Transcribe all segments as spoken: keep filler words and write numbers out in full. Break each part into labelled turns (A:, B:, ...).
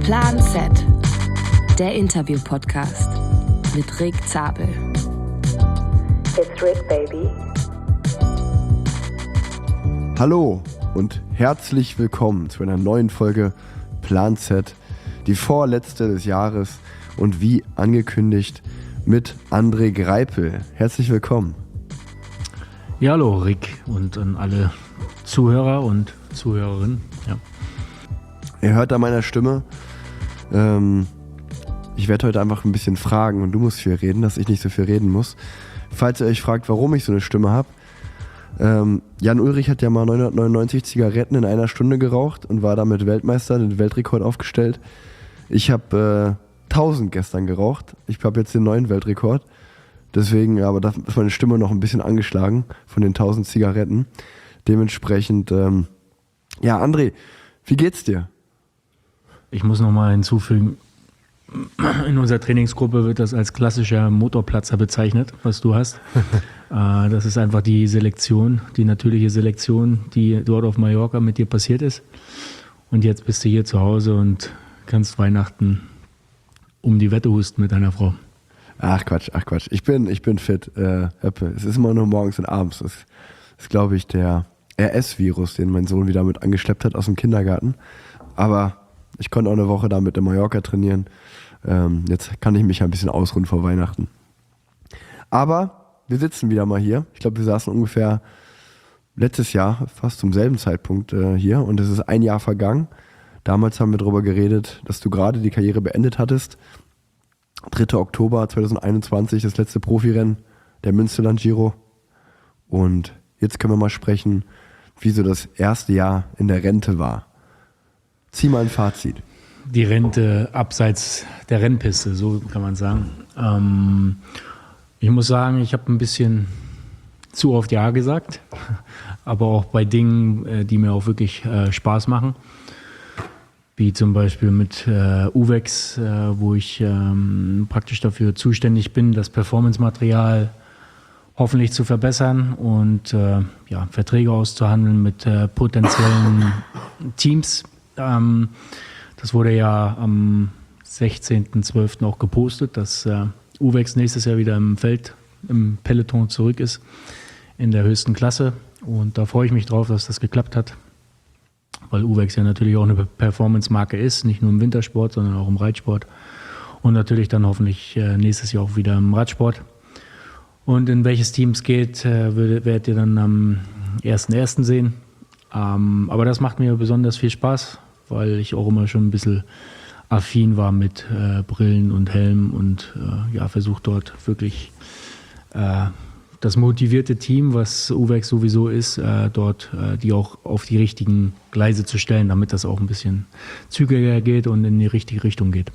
A: Plan Z, der Interview-Podcast mit Rick Zabel.
B: It's Rick, baby.
C: Hallo und herzlich willkommen zu einer neuen Folge Plan Z, die vorletzte des Jahres und wie angekündigt mit André Greipel. Herzlich willkommen.
D: Ja, hallo Rick und an alle Zuhörer und Zuhörerinnen. Ja.
C: Ihr hört an meiner Stimme, ähm, ich werde heute einfach ein bisschen fragen und du musst viel reden, dass ich nicht so viel reden muss. Falls ihr euch fragt, warum ich so eine Stimme habe, ähm, Jan Ulrich hat ja mal neunhundertneunundneunzig Zigaretten in einer Stunde geraucht und war damit Weltmeister, den Weltrekord aufgestellt. Ich habe äh, tausend gestern geraucht, ich habe jetzt den neuen Weltrekord. Deswegen, aber da ist meine Stimme noch ein bisschen angeschlagen von den tausend Zigaretten. Dementsprechend, ähm, ja, André, wie geht's dir?
D: Ich muss nochmal hinzufügen, in unserer Trainingsgruppe wird das als klassischer Motorplatzer bezeichnet, was du hast. äh, das ist einfach die Selektion, die natürliche Selektion, die dort auf Mallorca mit dir passiert ist. Und jetzt bist du hier zu Hause und kannst Weihnachten um die Wette husten mit deiner Frau.
C: Ach Quatsch, ach Quatsch. Ich bin, ich bin fit. Äh, es ist immer nur morgens und abends. Das ist, ist glaube ich, der R S-Virus, den mein Sohn wieder mit angeschleppt hat aus dem Kindergarten. Aber ich konnte auch eine Woche damit in Mallorca trainieren. Ähm, jetzt kann ich mich ein bisschen ausruhen vor Weihnachten. Aber wir sitzen wieder mal hier. Ich glaube, wir saßen ungefähr letztes Jahr fast zum selben Zeitpunkt äh, hier. Und es ist ein Jahr vergangen. Damals haben wir darüber geredet, dass du gerade die Karriere beendet hattest. dritter Oktober zweitausendeinundzwanzig, das letzte Profirennen der Münsterland Giro. Und jetzt können wir mal sprechen, wie so das erste Jahr in der Rente war. Zieh mal ein Fazit.
D: Die Rente abseits der Rennpiste, so kann man sagen. Ähm, ich muss sagen, ich habe ein bisschen zu oft Ja gesagt, aber auch bei Dingen, die mir auch wirklich äh, Spaß machen. Wie zum Beispiel mit äh, Uvex, äh, wo ich ähm, praktisch dafür zuständig bin, das Performance-Material hoffentlich zu verbessern und äh, ja, Verträge auszuhandeln mit äh, potenziellen Teams. Ähm, das wurde ja am sechzehnten zwölften auch gepostet, dass äh, Uvex nächstes Jahr wieder im Feld, im Peloton zurück ist, in der höchsten Klasse. Und da freue ich mich drauf, dass das geklappt hat. Weil Uvex ja natürlich auch eine Performance-Marke ist, nicht nur im Wintersport, sondern auch im Reitsport. Und natürlich dann hoffentlich äh, nächstes Jahr auch wieder im Radsport. Und in welches Team es geht, äh, werdet ihr dann am ersten ersten sehen. Ähm, aber das macht mir besonders viel Spaß, weil ich auch immer schon ein bisschen affin war mit äh, Brillen und Helm und äh, ja, versucht dort wirklich äh, das motivierte Team, was Uvex sowieso ist, äh, dort äh, die auch auf die richtigen Gleise zu stellen, damit das auch ein bisschen zügiger geht und in die richtige Richtung geht.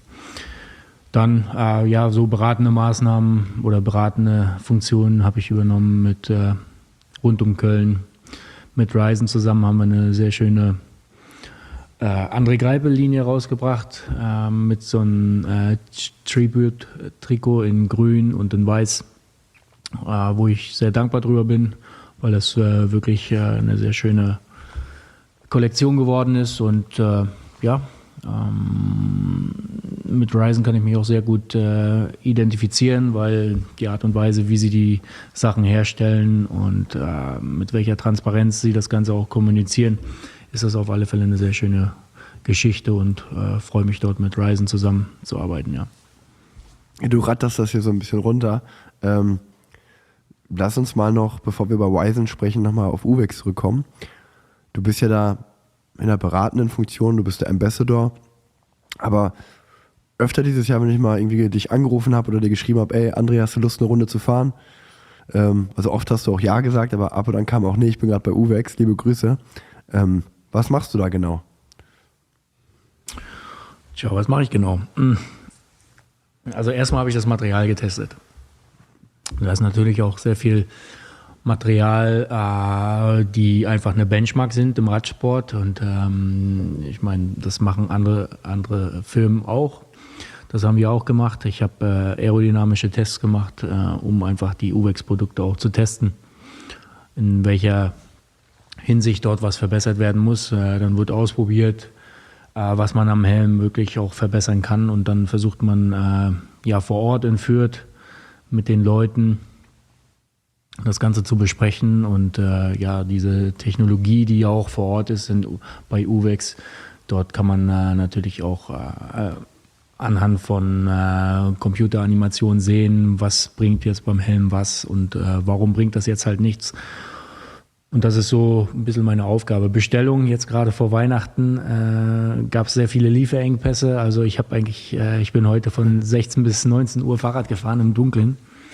D: Dann äh, ja, so beratende Maßnahmen oder beratende Funktionen habe ich übernommen mit äh, rund um Köln. Mit Ryzen zusammen haben wir eine sehr schöne äh, André Greipel-Linie rausgebracht äh, mit so einem äh, Tribute-Trikot in grün und in weiß. Uh, wo ich sehr dankbar drüber bin, weil das uh, wirklich uh, eine sehr schöne Kollektion geworden ist und uh, ja, um, mit Ryzen kann ich mich auch sehr gut uh, identifizieren, weil die Art und Weise, wie sie die Sachen herstellen und uh, mit welcher Transparenz sie das Ganze auch kommunizieren, ist das auf alle Fälle eine sehr schöne Geschichte und uh, freue mich dort mit Ryzen zusammenzuarbeiten, ja.
C: Du ratterst das hier so ein bisschen runter. Ähm Lass uns mal noch, bevor wir über Ryzen sprechen, nochmal auf Uvex zurückkommen. Du bist ja da in einer beratenden Funktion, du bist der Ambassador, aber öfter dieses Jahr, wenn ich mal irgendwie dich angerufen habe oder dir geschrieben habe, ey, André, hast du Lust, eine Runde zu fahren? Ähm, also oft hast du auch Ja gesagt, aber ab und an kam auch, nee, ich bin gerade bei Uvex, liebe Grüße. Ähm, was machst du da genau?
D: Tja, was mache ich genau? Also erstmal habe ich das Material getestet. Da ist natürlich auch sehr viel Material, äh, die einfach eine Benchmark sind im Radsport. Und ähm, ich meine, das machen andere, andere Firmen auch. Das haben wir auch gemacht. Ich habe äh, aerodynamische Tests gemacht, äh, um einfach die Uvex-Produkte auch zu testen. In welcher Hinsicht dort was verbessert werden muss. Äh, dann wird ausprobiert, äh, was man am Helm wirklich auch verbessern kann. Und dann versucht man äh, ja vor Ort in Fürth mit den Leuten das Ganze zu besprechen und äh, ja, diese Technologie, die ja auch vor Ort ist in, bei Uvex, dort kann man äh, natürlich auch äh, anhand von äh, Computeranimationen sehen, was bringt jetzt beim Helm was und äh, warum bringt das jetzt halt nichts. Und das ist so ein bisschen meine Aufgabe. Bestellungen jetzt gerade vor Weihnachten äh, gab es sehr viele Lieferengpässe. Also ich habe eigentlich, äh, ich bin heute von sechzehn bis neunzehn Uhr Fahrrad gefahren im Dunkeln.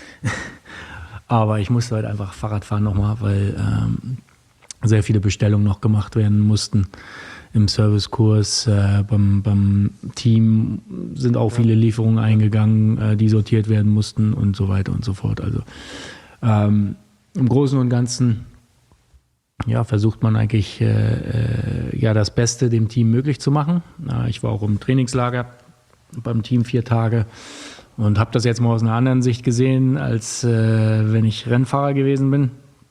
D: Aber ich musste heute einfach Fahrrad fahren nochmal, weil ähm, sehr viele Bestellungen noch gemacht werden mussten. Im Servicekurs, äh, beim, beim Team sind auch viele Lieferungen eingegangen, äh, die sortiert werden mussten und so weiter und so fort. Also ähm, im Großen und Ganzen ja, versucht man eigentlich äh, äh, ja, das Beste dem Team möglich zu machen. Äh, ich war auch im Trainingslager beim Team vier Tage. Und habe das jetzt mal aus einer anderen Sicht gesehen, als äh, wenn ich Rennfahrer gewesen bin.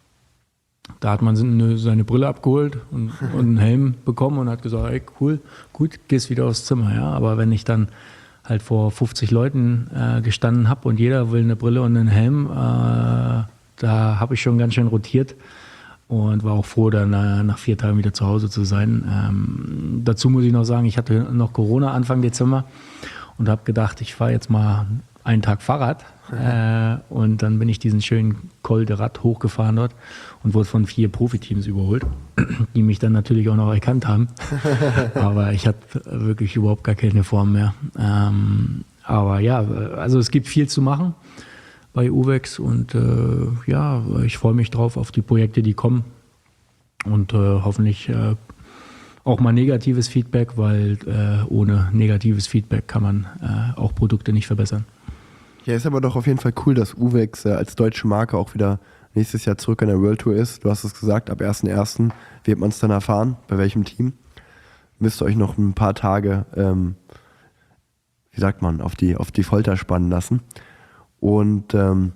D: Da hat man seine, seine Brille abgeholt und, und einen Helm bekommen und hat gesagt, ey, cool, gut, gehst wieder aufs Zimmer. Ja? Aber wenn ich dann halt vor fünfzig Leuten äh, gestanden habe und jeder will eine Brille und einen Helm, äh, da habe ich schon ganz schön rotiert und war auch froh, dann äh, nach vier Tagen wieder zu Hause zu sein. Ähm, dazu muss ich noch sagen, ich hatte noch Corona Anfang Dezember. Und habe gedacht, ich fahre jetzt mal einen Tag Fahrrad. äh, und dann bin ich diesen schönen Col de Rad hochgefahren dort und wurde von vier Profiteams überholt, die mich dann natürlich auch noch erkannt haben. Aber ich hatte wirklich überhaupt gar keine Form mehr. Ähm, aber ja, also es gibt viel zu machen bei Uvex und äh, ja, ich freue mich drauf auf die Projekte, die kommen und äh, hoffentlich äh, auch mal negatives Feedback, weil äh, ohne negatives Feedback kann man äh, auch Produkte nicht verbessern.
C: Ja, ist aber doch auf jeden Fall cool, dass Uvex äh, als deutsche Marke auch wieder nächstes Jahr zurück an der World Tour ist. Du hast es gesagt, ab ersten ersten wird man es dann erfahren, bei welchem Team. Müsst ihr euch noch ein paar Tage, ähm, wie sagt man, auf die, auf die Folter spannen lassen. Und ähm,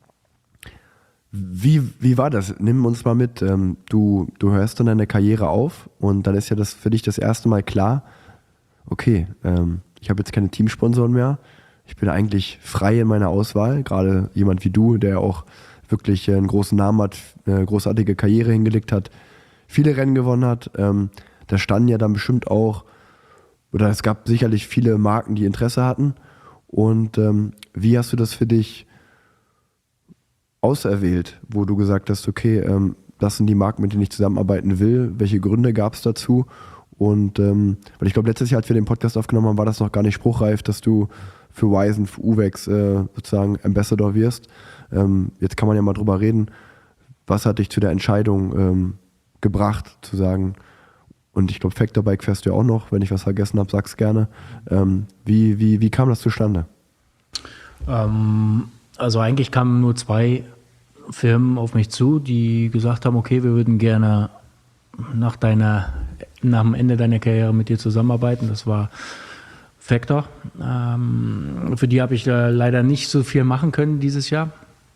C: Wie, wie war das? Nimm uns mal mit. Ähm, du, du hörst dann deine Karriere auf und dann ist ja das für dich das erste Mal klar, okay, ähm, ich habe jetzt keine Teamsponsoren mehr, ich bin eigentlich frei in meiner Auswahl, gerade jemand wie du, der auch wirklich einen großen Namen hat, eine großartige Karriere hingelegt hat, viele Rennen gewonnen hat. Ähm, da standen ja dann bestimmt auch, oder es gab sicherlich viele Marken, die Interesse hatten. Und ähm, wie hast du das für dich auserwählt, wo du gesagt hast, okay, ähm, das sind die Marken, mit denen ich zusammenarbeiten will. Welche Gründe gab es dazu? Und ähm, weil ich glaube, letztes Jahr, als wir den Podcast aufgenommen haben, war das noch gar nicht spruchreif, dass du für Wyzen, für Uvex äh, sozusagen Ambassador wirst. Ähm, jetzt kann man ja mal drüber reden. Was hat dich zu der Entscheidung ähm, gebracht, zu sagen, und ich glaube, Factor Bike fährst du ja auch noch, wenn ich was vergessen habe, sag's gerne. Ähm, wie, wie, wie kam das zustande?
D: Ähm, also eigentlich kamen nur zwei Firmen auf mich zu, die gesagt haben, okay, wir würden gerne nach deiner, nach dem Ende deiner Karriere mit dir zusammenarbeiten. Das war Factor. Ähm, für die habe ich äh, leider nicht so viel machen können dieses Jahr,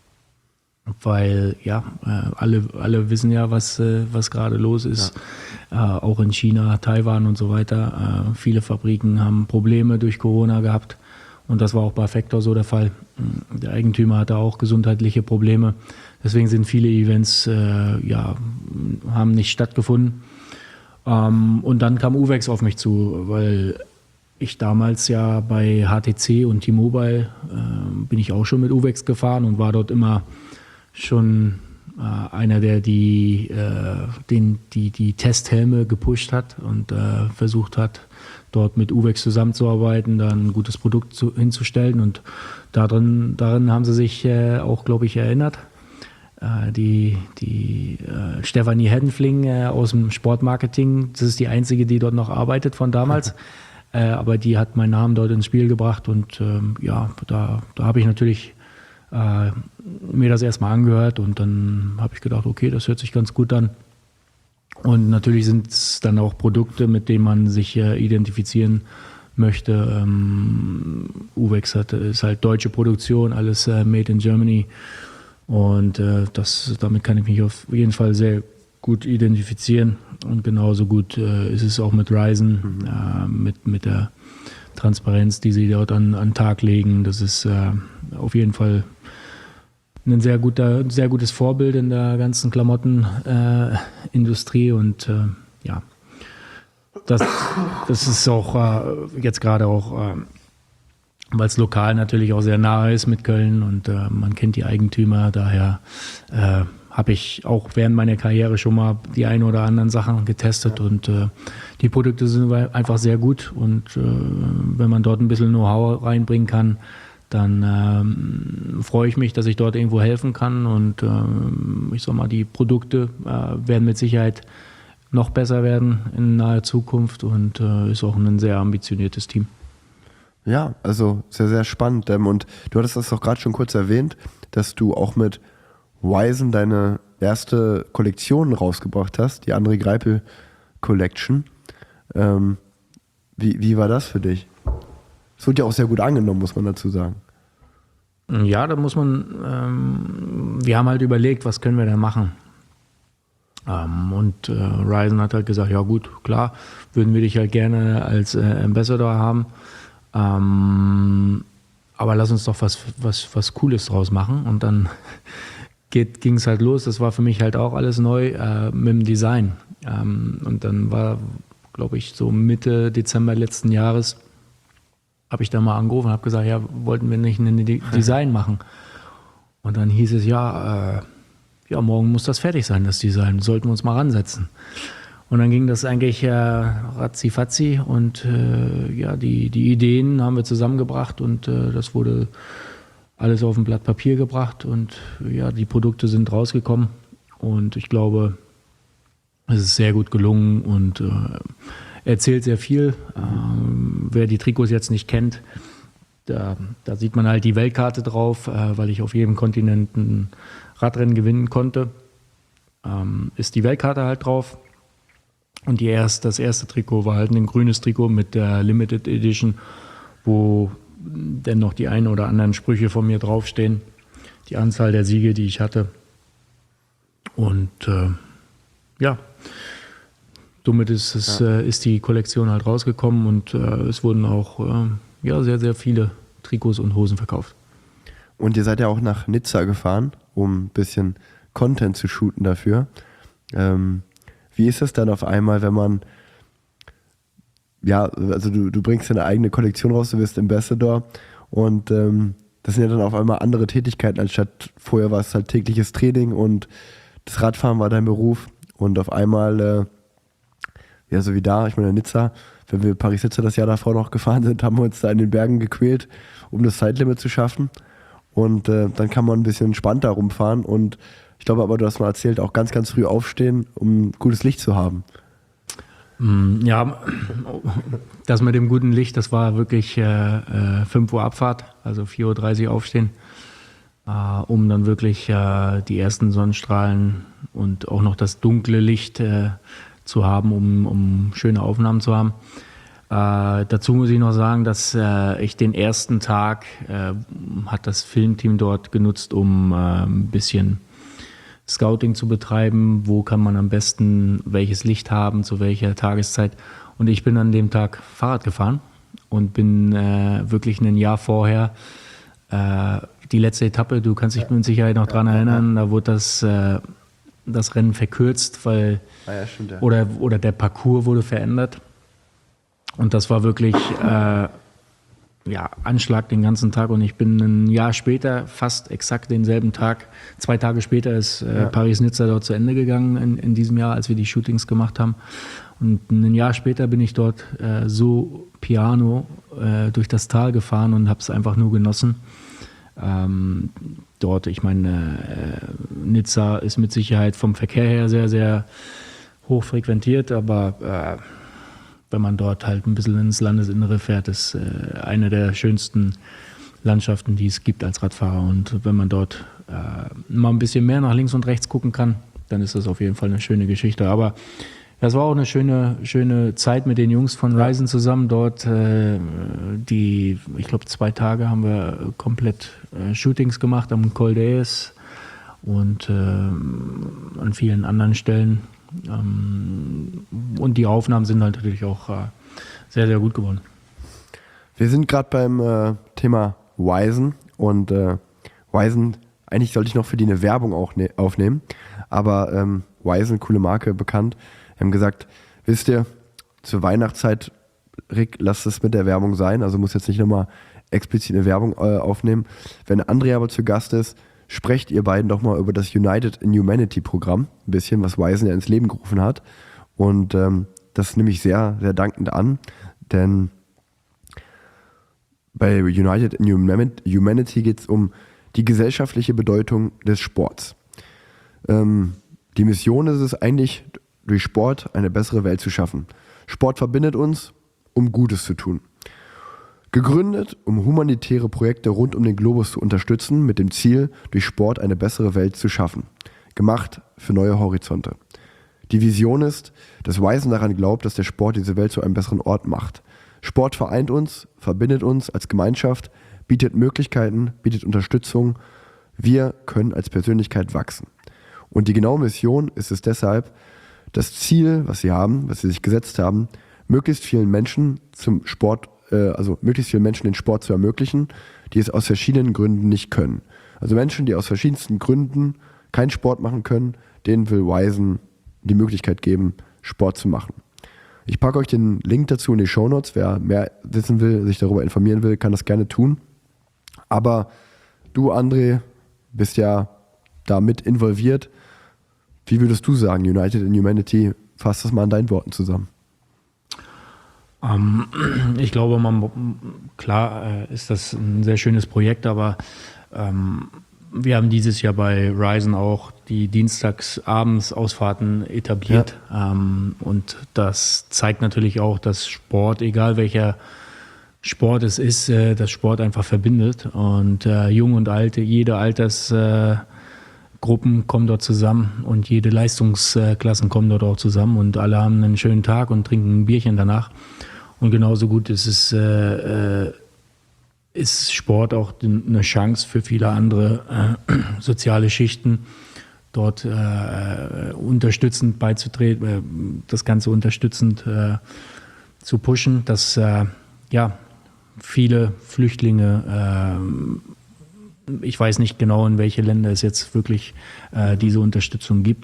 D: weil ja, äh, alle, alle wissen ja, was, äh, was gerade los ist. Ja. Äh, auch in China, Taiwan und so weiter. Äh, viele Fabriken haben Probleme durch Corona gehabt. Und das war auch bei Factor so der Fall. Der Eigentümer hatte auch gesundheitliche Probleme. Deswegen sind viele Events, äh, ja, haben nicht stattgefunden. Ähm, und dann kam Uvex auf mich zu, weil ich damals ja bei H T C und T-Mobile äh, bin ich auch schon mit Uvex gefahren und war dort immer schon äh, einer, der die, äh, den, die, die Testhelme gepusht hat und äh, versucht hat, dort mit Uvex zusammenzuarbeiten, dann ein gutes Produkt zu, hinzustellen. Und darin, darin haben sie sich äh, auch, glaube ich, erinnert. Äh, die die äh, Stefanie Heddenfling äh, aus dem Sportmarketing, das ist die einzige, die dort noch arbeitet von damals. äh, aber die hat meinen Namen dort ins Spiel gebracht. Und ähm, ja, da, da habe ich natürlich äh, mir das erstmal angehört. Und dann habe ich gedacht, okay, das hört sich ganz gut an. Und natürlich sind es dann auch Produkte, mit denen man sich äh, identifizieren möchte. Ähm, Uvex hat, ist halt deutsche Produktion, alles äh, made in Germany. Und äh, das, damit kann ich mich auf jeden Fall sehr gut identifizieren und genauso gut äh, ist es auch mit Ryzen, mhm. äh, mit, mit der Transparenz, die sie dort an den Tag legen. Das ist äh, auf jeden Fall ein sehr guter, sehr gutes Vorbild in der ganzen Klamottenindustrie äh, und äh, ja, das, das ist auch äh, jetzt gerade auch, äh, weil es lokal natürlich auch sehr nahe ist mit Köln und äh, man kennt die Eigentümer, daher äh, habe ich auch während meiner Karriere schon mal die ein oder anderen Sachen getestet und äh, die Produkte sind einfach sehr gut und äh, wenn man dort ein bisschen Know-how reinbringen kann, dann ähm, freue ich mich, dass ich dort irgendwo helfen kann und ähm, ich sag mal, die Produkte äh, werden mit Sicherheit noch besser werden in naher Zukunft und äh, ist auch ein sehr ambitioniertes Team.
C: Ja, also sehr, sehr spannend. Und du hattest das auch gerade schon kurz erwähnt, dass du auch mit Ryzen deine erste Kollektion rausgebracht hast, die André Greipel Collection. Ähm, wie, wie war das für dich? Es wurde ja auch sehr gut angenommen, muss man dazu sagen.
D: Ja, da muss man, ähm, wir haben halt überlegt, was können wir denn machen? Ähm, und äh, Ryzen hat halt gesagt, ja gut, klar, würden wir dich halt gerne als äh, Ambassador haben. Ähm, aber lass uns doch was, was, was Cooles draus machen. Und dann ging es halt los. Das war für mich halt auch alles neu äh, mit dem Design. Ähm, und dann war, glaube ich, so Mitte Dezember letzten Jahres, habe ich da mal angerufen und habe gesagt, ja, wollten wir nicht ein Design machen? Und dann hieß es, ja, äh, ja, morgen muss das fertig sein, das Design. Sollten wir uns mal ransetzen. Und dann ging das eigentlich äh, ratzi-fatzi und äh, ja, die, die Ideen haben wir zusammengebracht und äh, das wurde alles auf ein Blatt Papier gebracht und ja, die Produkte sind rausgekommen und ich glaube, es ist sehr gut gelungen und äh, erzählt sehr viel. Ähm, wer die Trikots jetzt nicht kennt, da, da sieht man halt die Weltkarte drauf, äh, weil ich auf jedem Kontinent ein Radrennen gewinnen konnte. Ähm, ist die Weltkarte halt drauf. Und die erst, das erste Trikot war halt ein grünes Trikot mit der Limited Edition, wo dennoch die ein oder anderen Sprüche von mir draufstehen. Die Anzahl der Siege, die ich hatte. Und äh, ja, somit ist, es, ja. äh, ist die Kollektion halt rausgekommen und äh, es wurden auch äh, ja, sehr, sehr viele Trikots und Hosen verkauft.
C: Und ihr seid ja auch nach Nizza gefahren, um ein bisschen Content zu shooten dafür. Ähm, wie ist es dann auf einmal, wenn man, ja, also du, du bringst deine eigene Kollektion raus, du wirst Ambassador und ähm, das sind ja dann auf einmal andere Tätigkeiten, anstatt vorher war es halt tägliches Training und das Radfahren war dein Beruf und auf einmal, äh, ja, so wie da, ich meine in Nizza, wenn wir Paris-Nizza das Jahr davor noch gefahren sind, haben wir uns da in den Bergen gequält, um das Zeitlimit zu schaffen. Und äh, dann kann man ein bisschen entspannter rumfahren. Und ich glaube aber, du hast mal erzählt, auch ganz, ganz früh aufstehen, um gutes Licht zu haben.
D: Ja, das mit dem guten Licht, das war wirklich äh, fünf Uhr Abfahrt, also vier Uhr dreißig aufstehen, äh, um dann wirklich äh, die ersten Sonnenstrahlen und auch noch das dunkle Licht äh, zu haben, um, um schöne Aufnahmen zu haben. Äh, dazu muss ich noch sagen, dass äh, ich den ersten Tag äh, hat das Filmteam dort genutzt, um äh, ein bisschen Scouting zu betreiben. Wo kann man am besten welches Licht haben, zu welcher Tageszeit. Und ich bin an dem Tag Fahrrad gefahren und bin äh, wirklich ein Jahr vorher äh, die letzte Etappe, du kannst dich mit Sicherheit noch dran erinnern, da wurde das, äh, das Rennen verkürzt, weil
C: ah ja, stimmt, ja. oder,
D: oder der Parcours wurde verändert. Und das war wirklich äh, ja, Anschlag den ganzen Tag. Und ich bin ein Jahr später, fast exakt denselben Tag, zwei Tage später ist äh, ja. Paris-Nizza dort zu Ende gegangen in, in diesem Jahr, als wir die Shootings gemacht haben. Und ein Jahr später bin ich dort äh, so piano äh, durch das Tal gefahren und habe es einfach nur genossen. Ähm, dort, ich meine, äh, Nizza ist mit Sicherheit vom Verkehr her sehr, sehr hoch frequentiert, aber äh, wenn man dort halt ein bisschen ins Landesinnere fährt, ist äh, eine der schönsten Landschaften, die es gibt als Radfahrer. Und wenn man dort äh, mal ein bisschen mehr nach links und rechts gucken kann, dann ist das auf jeden Fall eine schöne Geschichte. Aber das war auch eine schöne, schöne Zeit mit den Jungs von Ryzen zusammen. Dort äh, die, ich glaube, zwei Tage haben wir komplett äh, Shootings gemacht am Col d'Aes und äh, an vielen anderen Stellen. Ähm, und die Aufnahmen sind halt natürlich auch äh, sehr, sehr gut geworden.
C: Wir sind gerade beim äh, Thema Wizen und äh, Wizen, eigentlich sollte ich noch für die eine Werbung auch ne- aufnehmen, aber ähm, Wizen, coole Marke, bekannt, haben gesagt, wisst ihr, zur Weihnachtszeit, Rick, lasst es mit der Werbung sein, also muss jetzt nicht nochmal explizit eine Werbung äh, aufnehmen. Wenn Andrea aber zu Gast ist, sprecht ihr beiden doch mal über das United in Humanity Programm, ein bisschen, was Wizen ja ins Leben gerufen hat. Und ähm, das nehme ich sehr, sehr dankend an, denn bei United in Humanity geht es um die gesellschaftliche Bedeutung des Sports. Ähm, die Mission ist es eigentlich, durch Sport eine bessere Welt zu schaffen. Sport verbindet uns, um Gutes zu tun. Gegründet, um humanitäre Projekte rund um den Globus zu unterstützen, mit dem Ziel, durch Sport eine bessere Welt zu schaffen. Gemacht für neue Horizonte. Die Vision ist, dass Wizen daran glaubt, dass der Sport diese Welt zu einem besseren Ort macht. Sport vereint uns, verbindet uns als Gemeinschaft, bietet Möglichkeiten, bietet Unterstützung. Wir können als Persönlichkeit wachsen. Und die genaue Mission ist es deshalb, das Ziel, was sie haben, was sie sich gesetzt haben, möglichst vielen Menschen zum Sport, äh, also möglichst vielen Menschen den Sport zu ermöglichen, die es aus verschiedenen Gründen nicht können. Also Menschen, die aus verschiedensten Gründen keinen Sport machen können, denen will Wizen die Möglichkeit geben, Sport zu machen. Ich packe euch den Link dazu in die Shownotes. Wer mehr wissen will, sich darüber informieren will, kann das gerne tun. Aber du, André, bist ja da mit involviert. Wie würdest du sagen, United in Humanity, fass das mal in deinen Worten zusammen?
D: Ähm, ich glaube, man, klar äh, ist das ein sehr schönes Projekt, aber ähm, wir haben dieses Jahr bei Wizen auch die Dienstagsabends-Ausfahrten etabliert. Ja. Ähm, und das zeigt natürlich auch, dass Sport, egal welcher Sport es ist, äh, dass Sport einfach verbindet. Und äh, Jung und Alte, jede Altersgruppen äh, kommen dort zusammen und jede Leistungsklassen kommen dort auch zusammen und alle haben einen schönen Tag und trinken ein Bierchen danach. Und genauso gut ist es äh, äh, ist Sport auch eine Chance für viele andere äh, soziale Schichten, dort äh, unterstützend beizutreten, äh, das Ganze unterstützend äh, zu pushen, dass äh, ja, viele Flüchtlinge, äh, ich weiß nicht genau, in welche Länder es jetzt wirklich äh, diese Unterstützung gibt,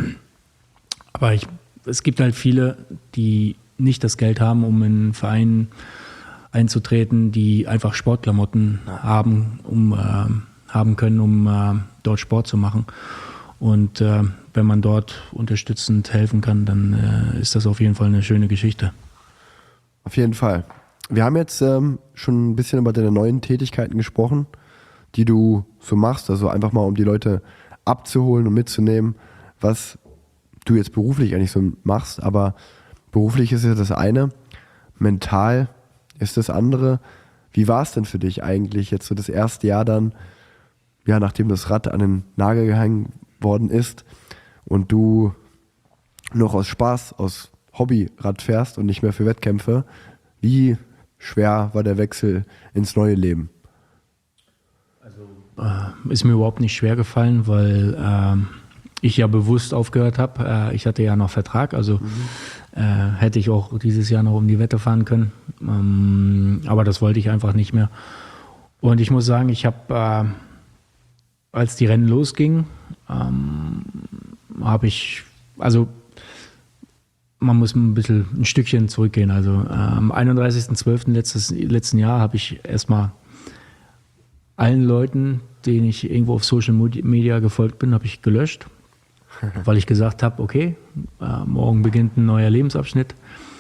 D: aber ich, es gibt halt viele, die nicht das Geld haben, um in einen Verein einzutreten, die einfach Sportklamotten haben, um, äh, haben können, um äh, dort Sport zu machen. Und äh, wenn man dort unterstützend helfen kann, dann äh, ist das auf jeden Fall eine schöne Geschichte.
C: Auf jeden Fall. Wir haben jetzt ähm, schon ein bisschen über deine neuen Tätigkeiten gesprochen, die du so machst, also einfach mal, um die Leute abzuholen und mitzunehmen, was du jetzt beruflich eigentlich so machst, aber beruflich ist ja das eine, mental ist das andere. Wie war es denn für dich eigentlich jetzt so das erste Jahr dann, ja, nachdem das Rad an den Nagel gehangen worden ist und du noch aus Spaß, aus Hobby Rad fährst und nicht mehr für Wettkämpfe? Wie schwer war der Wechsel ins neue Leben?
D: Also äh, ist mir überhaupt nicht schwer gefallen, weil äh, ich ja bewusst aufgehört habe. Äh, ich hatte ja noch Vertrag, also mhm. äh, hätte ich auch dieses Jahr noch um die Wette fahren können. Ähm, aber das wollte ich einfach nicht mehr. Und ich muss sagen, ich habe, äh, als die Rennen losgingen, ähm, habe ich, also man muss ein bisschen ein Stückchen zurückgehen. Also äh, am einunddreißigsten zwölften letztes letzten Jahr habe ich erstmal allen Leuten, denen ich irgendwo auf Social Media gefolgt bin, habe ich gelöscht, weil ich gesagt habe, okay, äh, morgen beginnt ein neuer Lebensabschnitt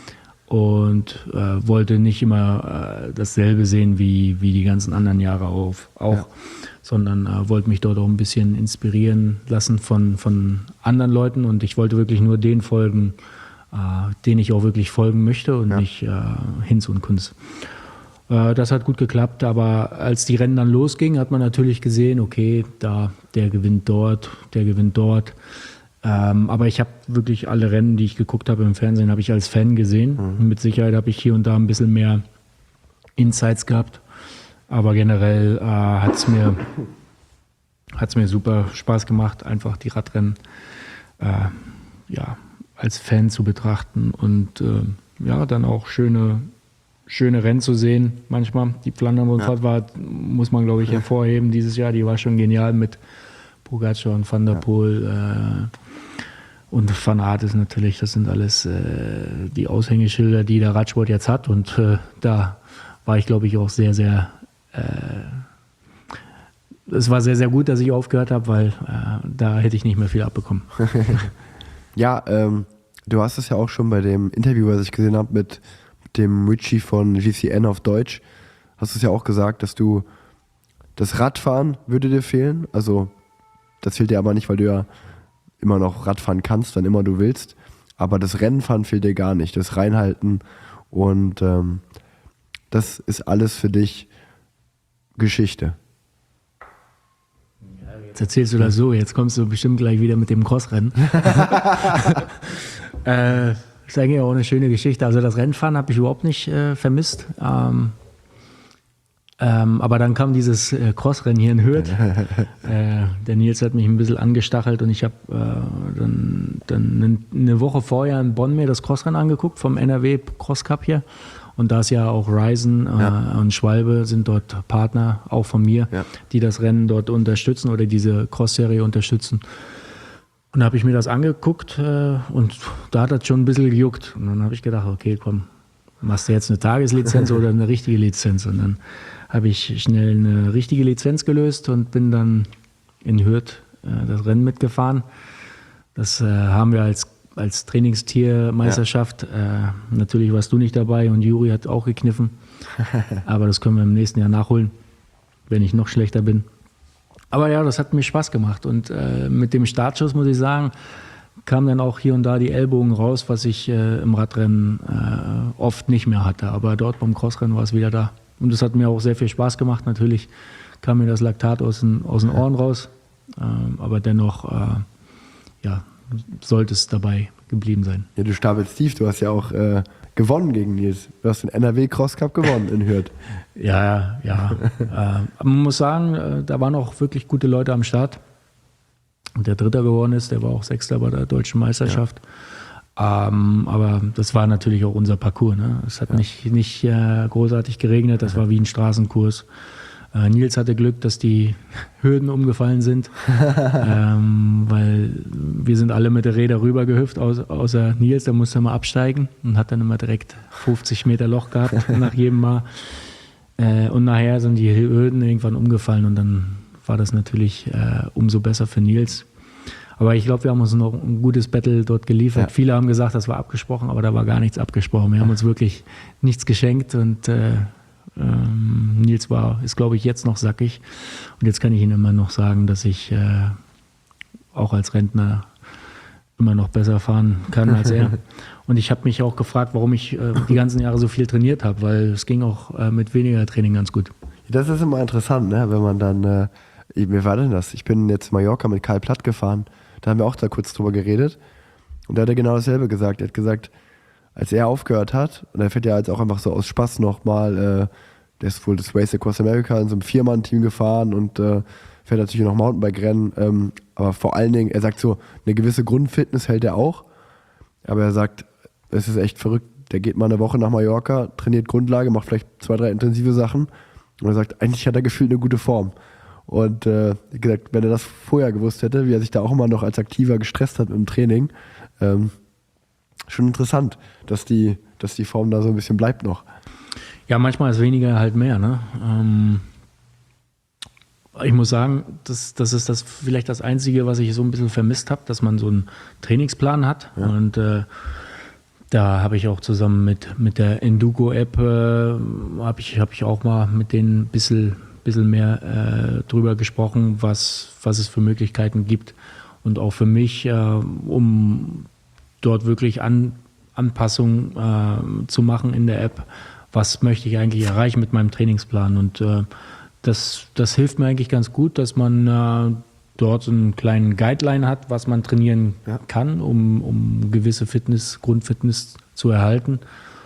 D: und äh, wollte nicht immer äh, dasselbe sehen wie, wie die ganzen anderen Jahre auf, auch, ja. sondern äh, wollte mich dort auch ein bisschen inspirieren lassen von, von anderen Leuten und ich wollte wirklich nur denen folgen, äh, denen ich auch wirklich folgen möchte und ja. nicht äh, Hinz und Kunz. Äh, das hat gut geklappt, aber als die Rennen dann losgingen, hat man natürlich gesehen, okay, da der gewinnt dort, der gewinnt dort. Ähm, aber ich habe wirklich alle Rennen, die ich geguckt habe im Fernsehen, habe ich als Fan gesehen. Mhm. Mit Sicherheit habe ich hier und da ein bisschen mehr Insights gehabt. Aber generell äh, hat es mir hat es mir super Spaß gemacht, einfach die Radrennen äh, ja, als Fan zu betrachten und äh, ja, dann auch schöne, schöne Rennen zu sehen. Manchmal die Flandern-Rundfahrt ja. war, muss man glaube ich hervorheben, dieses Jahr, die war schon genial mit Pogacar und Van der Poel äh, und Van Aert ist natürlich, das sind alles äh, die Aushängeschilder, die der Radsport jetzt hat und äh, da war ich glaube ich auch sehr, sehr äh, es war sehr, sehr gut, dass ich aufgehört habe, weil äh, da hätte ich nicht mehr viel abbekommen.
C: Ja, ähm, du hast es ja auch schon bei dem Interview, was ich gesehen habe, mit dem Richie von G C N auf Deutsch, hast du es ja auch gesagt, dass du das Radfahren würde dir fehlen. Also das fehlt dir aber nicht, weil du ja immer noch Radfahren kannst, wann immer du willst. Aber das Rennfahren fehlt dir gar nicht, das Reinhalten. Und ähm, das ist alles für dich Geschichte.
D: Jetzt erzählst du das so, jetzt kommst du bestimmt gleich wieder mit dem Crossrennen. äh, ist eigentlich auch eine schöne Geschichte. Also das Rennfahren habe ich überhaupt nicht äh, vermisst. Ähm, ähm, aber dann kam dieses äh, Crossrennen hier in Hürth. äh, der Nils hat mich ein bisschen angestachelt und ich habe äh, dann, dann eine Woche vorher in Bonn mir das Crossrennen angeguckt vom N R W Cross Cup hier. Und da ist ja auch Ryzen äh, ja. und Schwalbe sind dort Partner, auch von mir, ja. die das Rennen dort unterstützen oder diese Cross-Serie unterstützen. Und da habe ich mir das angeguckt äh, und da hat das schon ein bisschen gejuckt. Und dann habe ich gedacht, okay, komm, machst du jetzt eine Tageslizenz oder eine richtige Lizenz? Und dann habe ich schnell eine richtige Lizenz gelöst und bin dann in Hürth äh, das Rennen mitgefahren. Das äh, haben wir als als Trainingstiermeisterschaft. Ja. Äh, natürlich warst du nicht dabei und Juri hat auch gekniffen. Aber das können wir im nächsten Jahr nachholen, wenn ich noch schlechter bin. Aber ja, das hat mir Spaß gemacht. Und äh, mit dem Startschuss, muss ich sagen, kamen dann auch hier und da die Ellbogen raus, was ich äh, im Radrennen äh, oft nicht mehr hatte. Aber dort beim Crossrennen war es wieder da. Und das hat mir auch sehr viel Spaß gemacht. Natürlich kam mir das Laktat aus den, aus den Ohren raus. Ähm, aber dennoch, äh, ja, sollte es dabei geblieben sein.
C: Ja, du stapelst tief, du hast ja auch äh, gewonnen gegen Nils. Du hast den N R W Cross Cup gewonnen in Hürth.
D: Ja, ja. äh, man muss sagen, äh, da waren auch wirklich gute Leute am Start. Und der Dritter geworden ist, der war auch Sechster bei der Deutschen Meisterschaft. Ja. Ähm, aber das war natürlich auch unser Parcours. Ne? Es hat ja. nicht, nicht äh, großartig geregnet, das ja. war wie ein Straßenkurs. Äh, Nils hatte Glück, dass die Hürden umgefallen sind, ähm, weil wir sind alle mit der Räder rübergehüpft, außer, außer Nils, der musste mal absteigen und hat dann immer direkt fünfzig Meter Loch gehabt nach jedem Mal. Äh, und nachher sind die Hürden irgendwann umgefallen und dann war das natürlich äh, umso besser für Nils. Aber ich glaube, wir haben uns noch ein gutes Battle dort geliefert. Ja. Viele haben gesagt, das war abgesprochen, aber da war gar nichts abgesprochen. Wir haben uns wirklich nichts geschenkt und äh, Ähm, Nils war, ist glaube ich jetzt noch sackig und jetzt kann ich Ihnen immer noch sagen, dass ich äh, auch als Rentner immer noch besser fahren kann als er. Und ich habe mich auch gefragt, warum ich äh, die ganzen Jahre so viel trainiert habe, weil es ging auch äh, mit weniger Training ganz gut.
C: Das ist immer interessant, ne? Wenn man dann, äh, wie war denn das? Ich bin jetzt Mallorca mit Karl Platt gefahren, da haben wir auch da kurz drüber geredet und da hat er genau dasselbe gesagt. Er hat gesagt, als er aufgehört hat, und er fährt ja jetzt auch einfach so aus Spaß nochmal, äh, der ist wohl das Race Across America in so einem Vier-Mann-Team gefahren und äh, fährt natürlich noch Mountainbike-Rennen, ähm, aber vor allen Dingen, er sagt so, eine gewisse Grundfitness hält er auch, aber er sagt, es ist echt verrückt, der geht mal eine Woche nach Mallorca, trainiert Grundlage, macht vielleicht zwei, drei intensive Sachen und er sagt, eigentlich hat er gefühlt eine gute Form. Und äh, gesagt, wenn er das vorher gewusst hätte, wie er sich da auch immer noch als Aktiver gestresst hat im Training, ähm, schon interessant, dass die, dass die Form da so ein bisschen bleibt noch.
D: Ja, manchmal ist weniger halt mehr. Ne? Ähm, ich muss sagen, das, das ist das vielleicht das Einzige, was ich so ein bisschen vermisst habe, dass man so einen Trainingsplan hat. Ja. Und äh, da habe ich auch zusammen mit, mit der Endugo-App, äh, habe ich, hab ich auch mal mit denen ein bisschen, bisschen mehr äh, drüber gesprochen, was, was es für Möglichkeiten gibt. Und auch für mich, äh, um dort wirklich An, Anpassungen äh, zu machen in der App. Was möchte ich eigentlich erreichen mit meinem Trainingsplan? Und äh, das, das hilft mir eigentlich ganz gut, dass man äh, dort so einen kleinen Guideline hat, was man trainieren ja. kann, um, um gewisse Fitness, Grundfitness zu erhalten.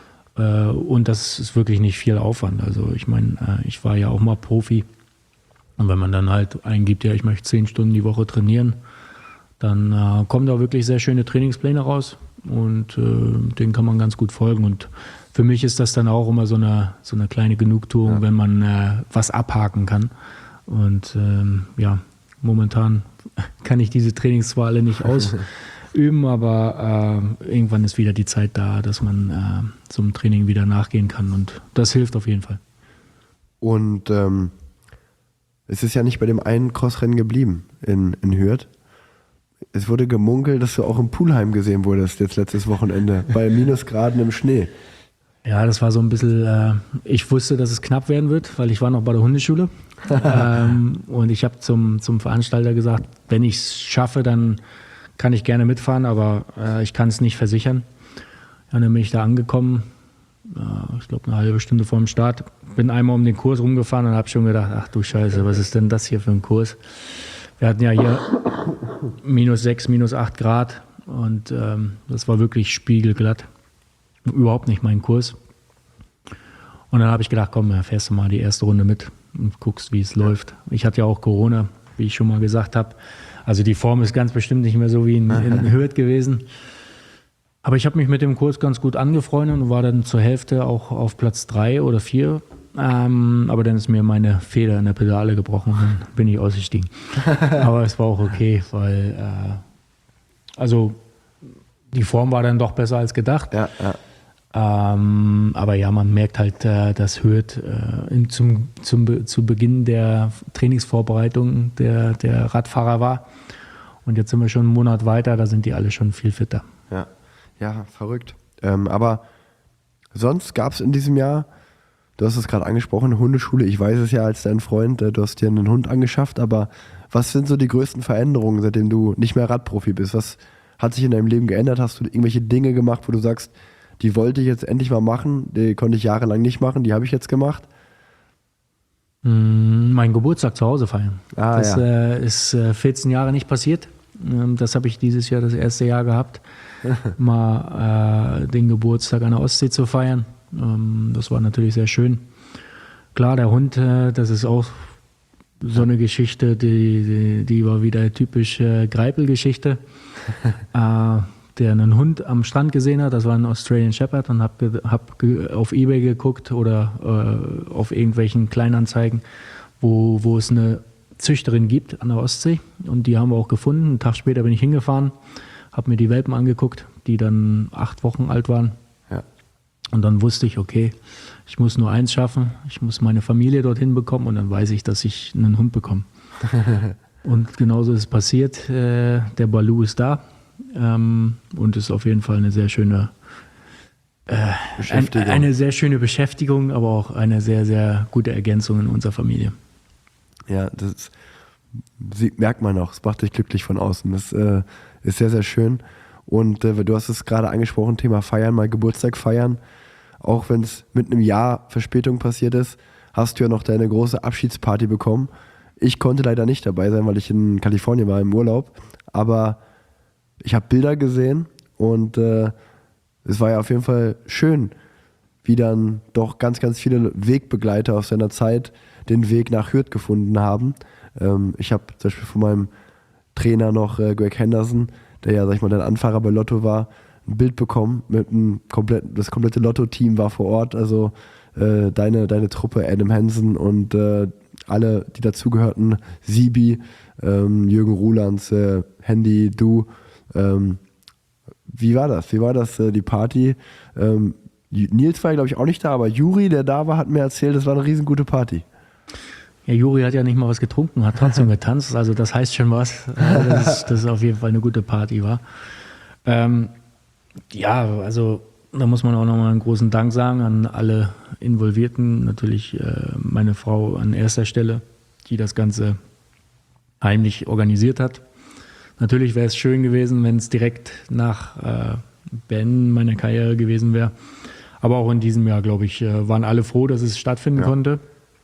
D: Äh, und das ist wirklich nicht viel Aufwand. Also ich meine, äh, ich war ja auch mal Profi Und wenn man dann halt eingibt, ja, ich möchte zehn Stunden die Woche trainieren, dann äh, kommen da wirklich sehr schöne Trainingspläne raus und äh, denen kann man ganz gut folgen. Und für mich ist das dann auch immer so eine, so eine kleine Genugtuung, ja. wenn man äh, was abhaken kann. Und ähm, ja, momentan kann ich diese Trainings zwar alle nicht ausüben, aber äh, irgendwann ist wieder die Zeit da, dass man äh, zum Training wieder nachgehen kann und das hilft auf jeden Fall.
C: Und ähm, es ist ja nicht bei dem einen Crossrennen geblieben in, in Hürth. Es wurde gemunkelt, dass du auch im Poolheim gesehen wurdest jetzt letztes Wochenende, bei Minusgraden im Schnee.
D: Ja, das war so ein bisschen, äh, ich wusste, dass es knapp werden wird, weil ich war noch bei der Hundeschule. ähm, und ich habe zum, zum Veranstalter gesagt, wenn ich es schaffe, dann kann ich gerne mitfahren, aber äh, ich kann es nicht versichern. Ja, dann bin ich da angekommen, äh, ich glaube eine halbe Stunde vor dem Start, bin einmal um den Kurs rumgefahren und habe schon gedacht, ach du Scheiße, was ist denn das hier für ein Kurs? Wir hatten ja hier minus sechs, minus acht Grad und ähm, das war wirklich spiegelglatt. Überhaupt nicht mein Kurs. Und dann habe ich gedacht, komm, fährst du mal die erste Runde mit und guckst, wie es ja. läuft. Ich hatte ja auch Corona, wie ich schon mal gesagt habe. Also die Form ist ganz bestimmt nicht mehr so wie in, in Hürth gewesen. Aber ich habe mich mit dem Kurs ganz gut angefreundet und war dann zur Hälfte auch auf Platz drei oder vier. Ähm, aber dann ist mir meine Feder in der Pedale gebrochen und dann bin ich ausgestiegen. Aber es war auch okay, weil äh, also die Form war dann doch besser als gedacht.
C: Ja, ja.
D: Ähm, aber ja, man merkt halt, äh, dass Hürth äh, in, zum, zum, zu Beginn der Trainingsvorbereitung der, der Radfahrer war. Und jetzt sind wir schon einen Monat weiter, da sind die alle schon viel fitter.
C: Ja, ja, verrückt. Ähm, aber sonst gab es in diesem Jahr, du hast es gerade angesprochen, Hundeschule, ich weiß es ja als dein Freund, äh, du hast dir einen Hund angeschafft, aber was sind so die größten Veränderungen, seitdem du nicht mehr Radprofi bist? Was hat sich in deinem Leben geändert? Hast du irgendwelche Dinge gemacht, wo du sagst, die wollte ich jetzt endlich mal machen, die konnte ich jahrelang nicht machen, die habe ich jetzt gemacht?
D: Mein Geburtstag zu Hause feiern.
C: Ah,
D: das
C: ja.
D: äh, ist äh, vierzehn Jahre nicht passiert. Ähm, das habe ich dieses Jahr das erste Jahr gehabt, mal äh, den Geburtstag an der Ostsee zu feiern. Ähm, das war natürlich sehr schön. Klar, der Hund, äh, das ist auch so eine Geschichte, die, die, die war wieder typisch äh, Greipel-Geschichte. äh, der einen Hund am Strand gesehen hat, das war ein Australian Shepherd, und habe hab auf eBay geguckt oder äh, auf irgendwelchen Kleinanzeigen, wo, wo es eine Züchterin gibt an der Ostsee, und die haben wir auch gefunden. Einen Tag später bin ich hingefahren, habe mir die Welpen angeguckt, die dann acht Wochen alt waren.
C: Ja.
D: Und dann wusste ich, okay, ich muss nur eins schaffen, ich muss meine Familie dorthin bekommen, und dann weiß ich, dass ich einen Hund bekomme. Und genauso ist es passiert. Äh, der Baloo ist da. Ähm, und ist auf jeden Fall eine sehr schöne äh,
C: Beschäftigung.
D: Ein, eine sehr schöne Beschäftigung, aber auch eine sehr, sehr gute Ergänzung in unserer Familie.
C: Ja, das ist, sieht, merkt man auch, es macht dich glücklich von außen. Das äh, ist sehr, sehr schön. Und äh, du hast es gerade angesprochen, Thema Feiern, mal Geburtstag feiern. Auch wenn es mit einem Jahr Verspätung passiert ist, hast du ja noch deine große Abschiedsparty bekommen. Ich konnte leider nicht dabei sein, weil ich in Kalifornien war im Urlaub. Aber ich habe Bilder gesehen und äh, es war ja auf jeden Fall schön, wie dann doch ganz, ganz viele Wegbegleiter aus seiner Zeit den Weg nach Hürth gefunden haben. Ähm, ich habe zum Beispiel von meinem Trainer noch äh, Greg Henderson, der ja, sag ich mal, dein Anfahrer bei Lotto war, ein Bild bekommen mit einem kompletten, das komplette Lotto-Team war vor Ort, also äh, deine, deine Truppe, Adam Hansen und äh, alle, die dazugehörten, Sibi, ähm, Jürgen Rulands, äh, Handy, du. Ähm, wie war das? Wie war das, äh, die Party? Ähm, Nils war, glaube ich, auch nicht da, aber Juri, der da war, hat mir erzählt, das war eine riesengute Party.
D: Ja, Juri hat ja nicht mal was getrunken, hat trotzdem getanzt, also das heißt schon was, dass das auf jeden Fall eine gute Party war. Ähm, ja, also da muss man auch nochmal einen großen Dank sagen an alle Involvierten, natürlich äh, meine Frau an erster Stelle, die das Ganze heimlich organisiert hat. Natürlich wäre es schön gewesen, wenn es direkt nach äh, Beenden meiner Karriere gewesen wäre. Aber auch in diesem Jahr, glaube ich, äh, waren alle froh, dass es stattfinden ja. konnte.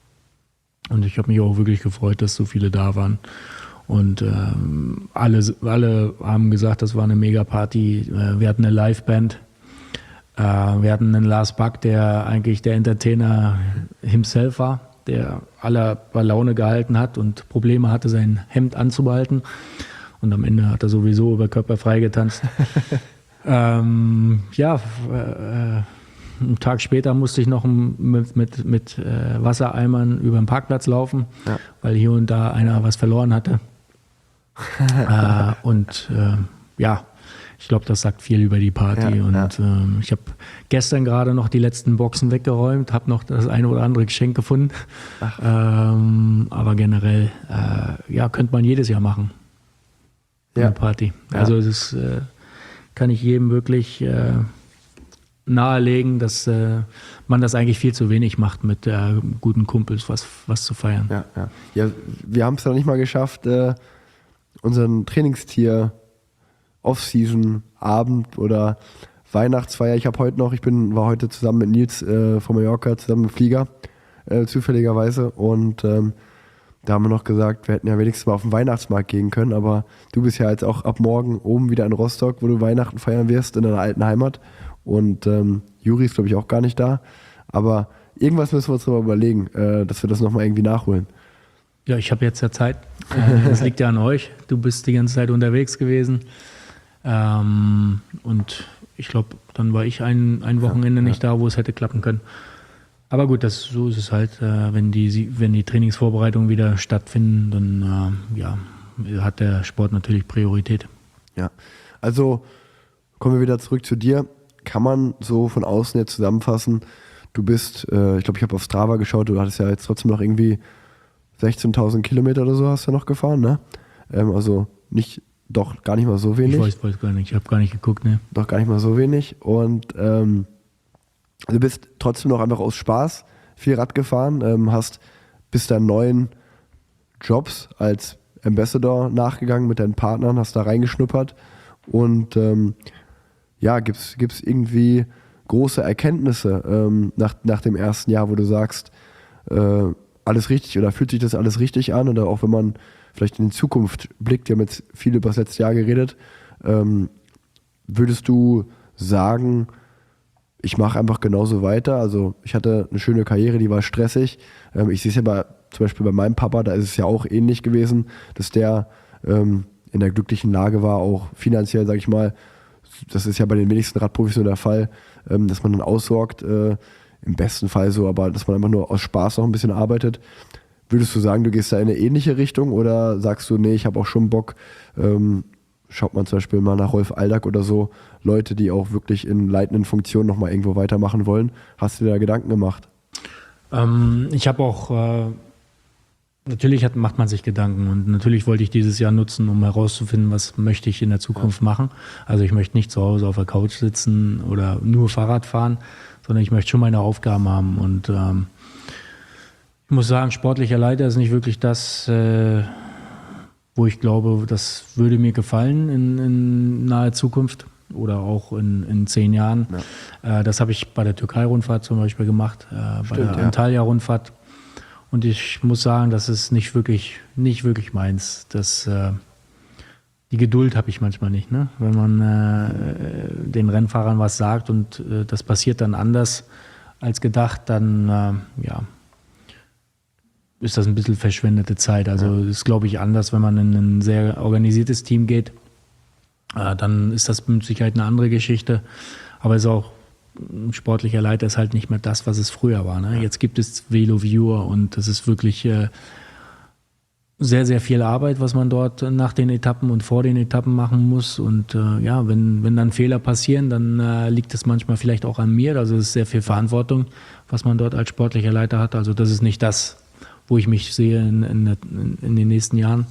D: Und ich habe mich auch wirklich gefreut, dass so viele da waren. Und ähm, alle, alle haben gesagt, das war eine Mega-Party. Äh, wir hatten eine Liveband. Äh, wir hatten einen Lars Buck, der eigentlich der Entertainer himself war. der alle bei Laune gehalten hat und Probleme hatte, sein Hemd anzubehalten. Und am Ende hat er sowieso über Körper frei getanzt. ähm, ja, äh, einen Tag später musste ich noch mit, mit, mit äh, Wassereimern über den Parkplatz laufen, ja. weil hier und da einer was verloren hatte. äh, und äh, ja, ich glaube, das sagt viel über die Party. Ja, und ja. Ähm, ich habe gestern gerade noch die letzten Boxen weggeräumt, habe noch das eine oder andere Geschenk gefunden. Ähm, aber generell, äh, ja, könnte man jedes Jahr machen. Ja. Eine Party. Ja. Also das äh, kann ich jedem wirklich äh, nahelegen, dass äh, man das eigentlich viel zu wenig macht, mit äh, guten Kumpels was, was zu feiern.
C: Ja, ja. ja wir haben es noch nicht mal geschafft, äh, unseren Trainingstier Off-Season-Abend oder Weihnachtsfeier. Ich habe heute noch, ich bin, war heute zusammen mit Nils äh, von Mallorca zusammen im Flieger, äh, zufälligerweise. Und ähm, da haben wir noch gesagt, wir hätten ja wenigstens mal auf den Weihnachtsmarkt gehen können. Aber du bist ja jetzt auch ab morgen oben wieder in Rostock, wo du Weihnachten feiern wirst, in deiner alten Heimat. Und ähm, Juri ist, glaube ich, auch gar nicht da. Aber irgendwas müssen wir uns noch mal überlegen, äh, dass wir das nochmal irgendwie nachholen.
D: Ja, ich habe jetzt ja Zeit. Äh, das liegt ja an euch. Du bist die ganze Zeit unterwegs gewesen. Ähm, und ich glaube, dann war ich ein, ein Wochenende ja, nicht ja. da, wo es hätte klappen können. Aber gut, das, so ist es halt. Äh, wenn, die, wenn die Trainingsvorbereitungen wieder stattfinden, dann äh, ja, hat der Sport natürlich Priorität.
C: Ja, also kommen wir wieder zurück zu dir. Kann man so von außen jetzt zusammenfassen, du bist, äh, ich glaube, ich habe auf Strava geschaut, du hattest ja jetzt trotzdem noch irgendwie sechzehntausend Kilometer oder so hast du noch gefahren, ne? Ähm, also nicht, doch gar nicht mal so wenig.
D: Ich weiß, weiß gar nicht, ich habe gar nicht geguckt, ne?
C: Doch gar nicht mal so wenig und ähm, du bist trotzdem noch einfach aus Spaß viel Rad gefahren, ähm, hast bis deinen neuen Jobs als Ambassador nachgegangen mit deinen Partnern, hast da reingeschnuppert und ähm, ja, gibt es irgendwie große Erkenntnisse ähm, nach, nach dem ersten Jahr, wo du sagst, äh, alles richtig oder fühlt sich das alles richtig an oder auch wenn man vielleicht in die Zukunft blickt, wir haben jetzt viel über das letzte Jahr geredet, ähm, würdest du sagen, ich mache einfach genauso weiter, also ich hatte eine schöne Karriere, die war stressig, ähm, ich sehe es ja bei, zum Beispiel bei meinem Papa, da ist es ja auch ähnlich gewesen, dass der ähm, in der glücklichen Lage war, auch finanziell, sag ich mal, das ist ja bei den wenigsten Radprofis so der Fall, ähm, dass man dann aussorgt, äh, im besten Fall so, aber dass man einfach nur aus Spaß noch ein bisschen arbeitet. Würdest du sagen, du gehst da in eine ähnliche Richtung oder sagst du, nee, ich habe auch schon Bock, ähm, schaut man zum Beispiel mal nach Rolf Aldag oder so, Leute, die auch wirklich in leitenden Funktionen nochmal irgendwo weitermachen wollen. Hast du dir da Gedanken gemacht?
D: Ähm, ich habe auch, äh, natürlich hat, macht man sich Gedanken und natürlich wollte ich dieses Jahr nutzen, um herauszufinden, was möchte ich in der Zukunft ja. machen. Also ich möchte nicht zu Hause auf der Couch sitzen oder nur Fahrrad fahren, sondern ich möchte schon meine Aufgaben haben und ähm, ich muss sagen, sportlicher Leiter ist nicht wirklich das, äh, wo ich glaube, das würde mir gefallen in, in naher Zukunft oder auch in, in zehn Jahren. Ja. Äh, das habe ich bei der Türkei-Rundfahrt zum Beispiel gemacht, äh, bei Stimmt, der ja. Antalya-Rundfahrt. Und ich muss sagen, das ist nicht wirklich, nicht wirklich meins. Das, äh, die Geduld habe ich manchmal nicht, ne? Wenn man äh, den Rennfahrern was sagt und äh, das passiert dann anders als gedacht, dann äh, ja, ist das ein bisschen verschwendete Zeit. Also ja. ist, glaube ich, anders, wenn man in ein sehr organisiertes Team geht. Äh, dann ist das mit Sicherheit eine andere Geschichte. Aber es ist auch ein sportlicher Leiter ist halt nicht mehr das, was es früher war. Ne? Jetzt gibt es Velo Viewer und das ist wirklich äh, sehr, sehr viel Arbeit, was man dort nach den Etappen und vor den Etappen machen muss. Und äh, ja, wenn, wenn dann Fehler passieren, dann äh, liegt es manchmal vielleicht auch an mir. Also es ist sehr viel Verantwortung, was man dort als sportlicher Leiter hat. Also das ist nicht das, wo ich mich sehe in, in, in den nächsten Jahren.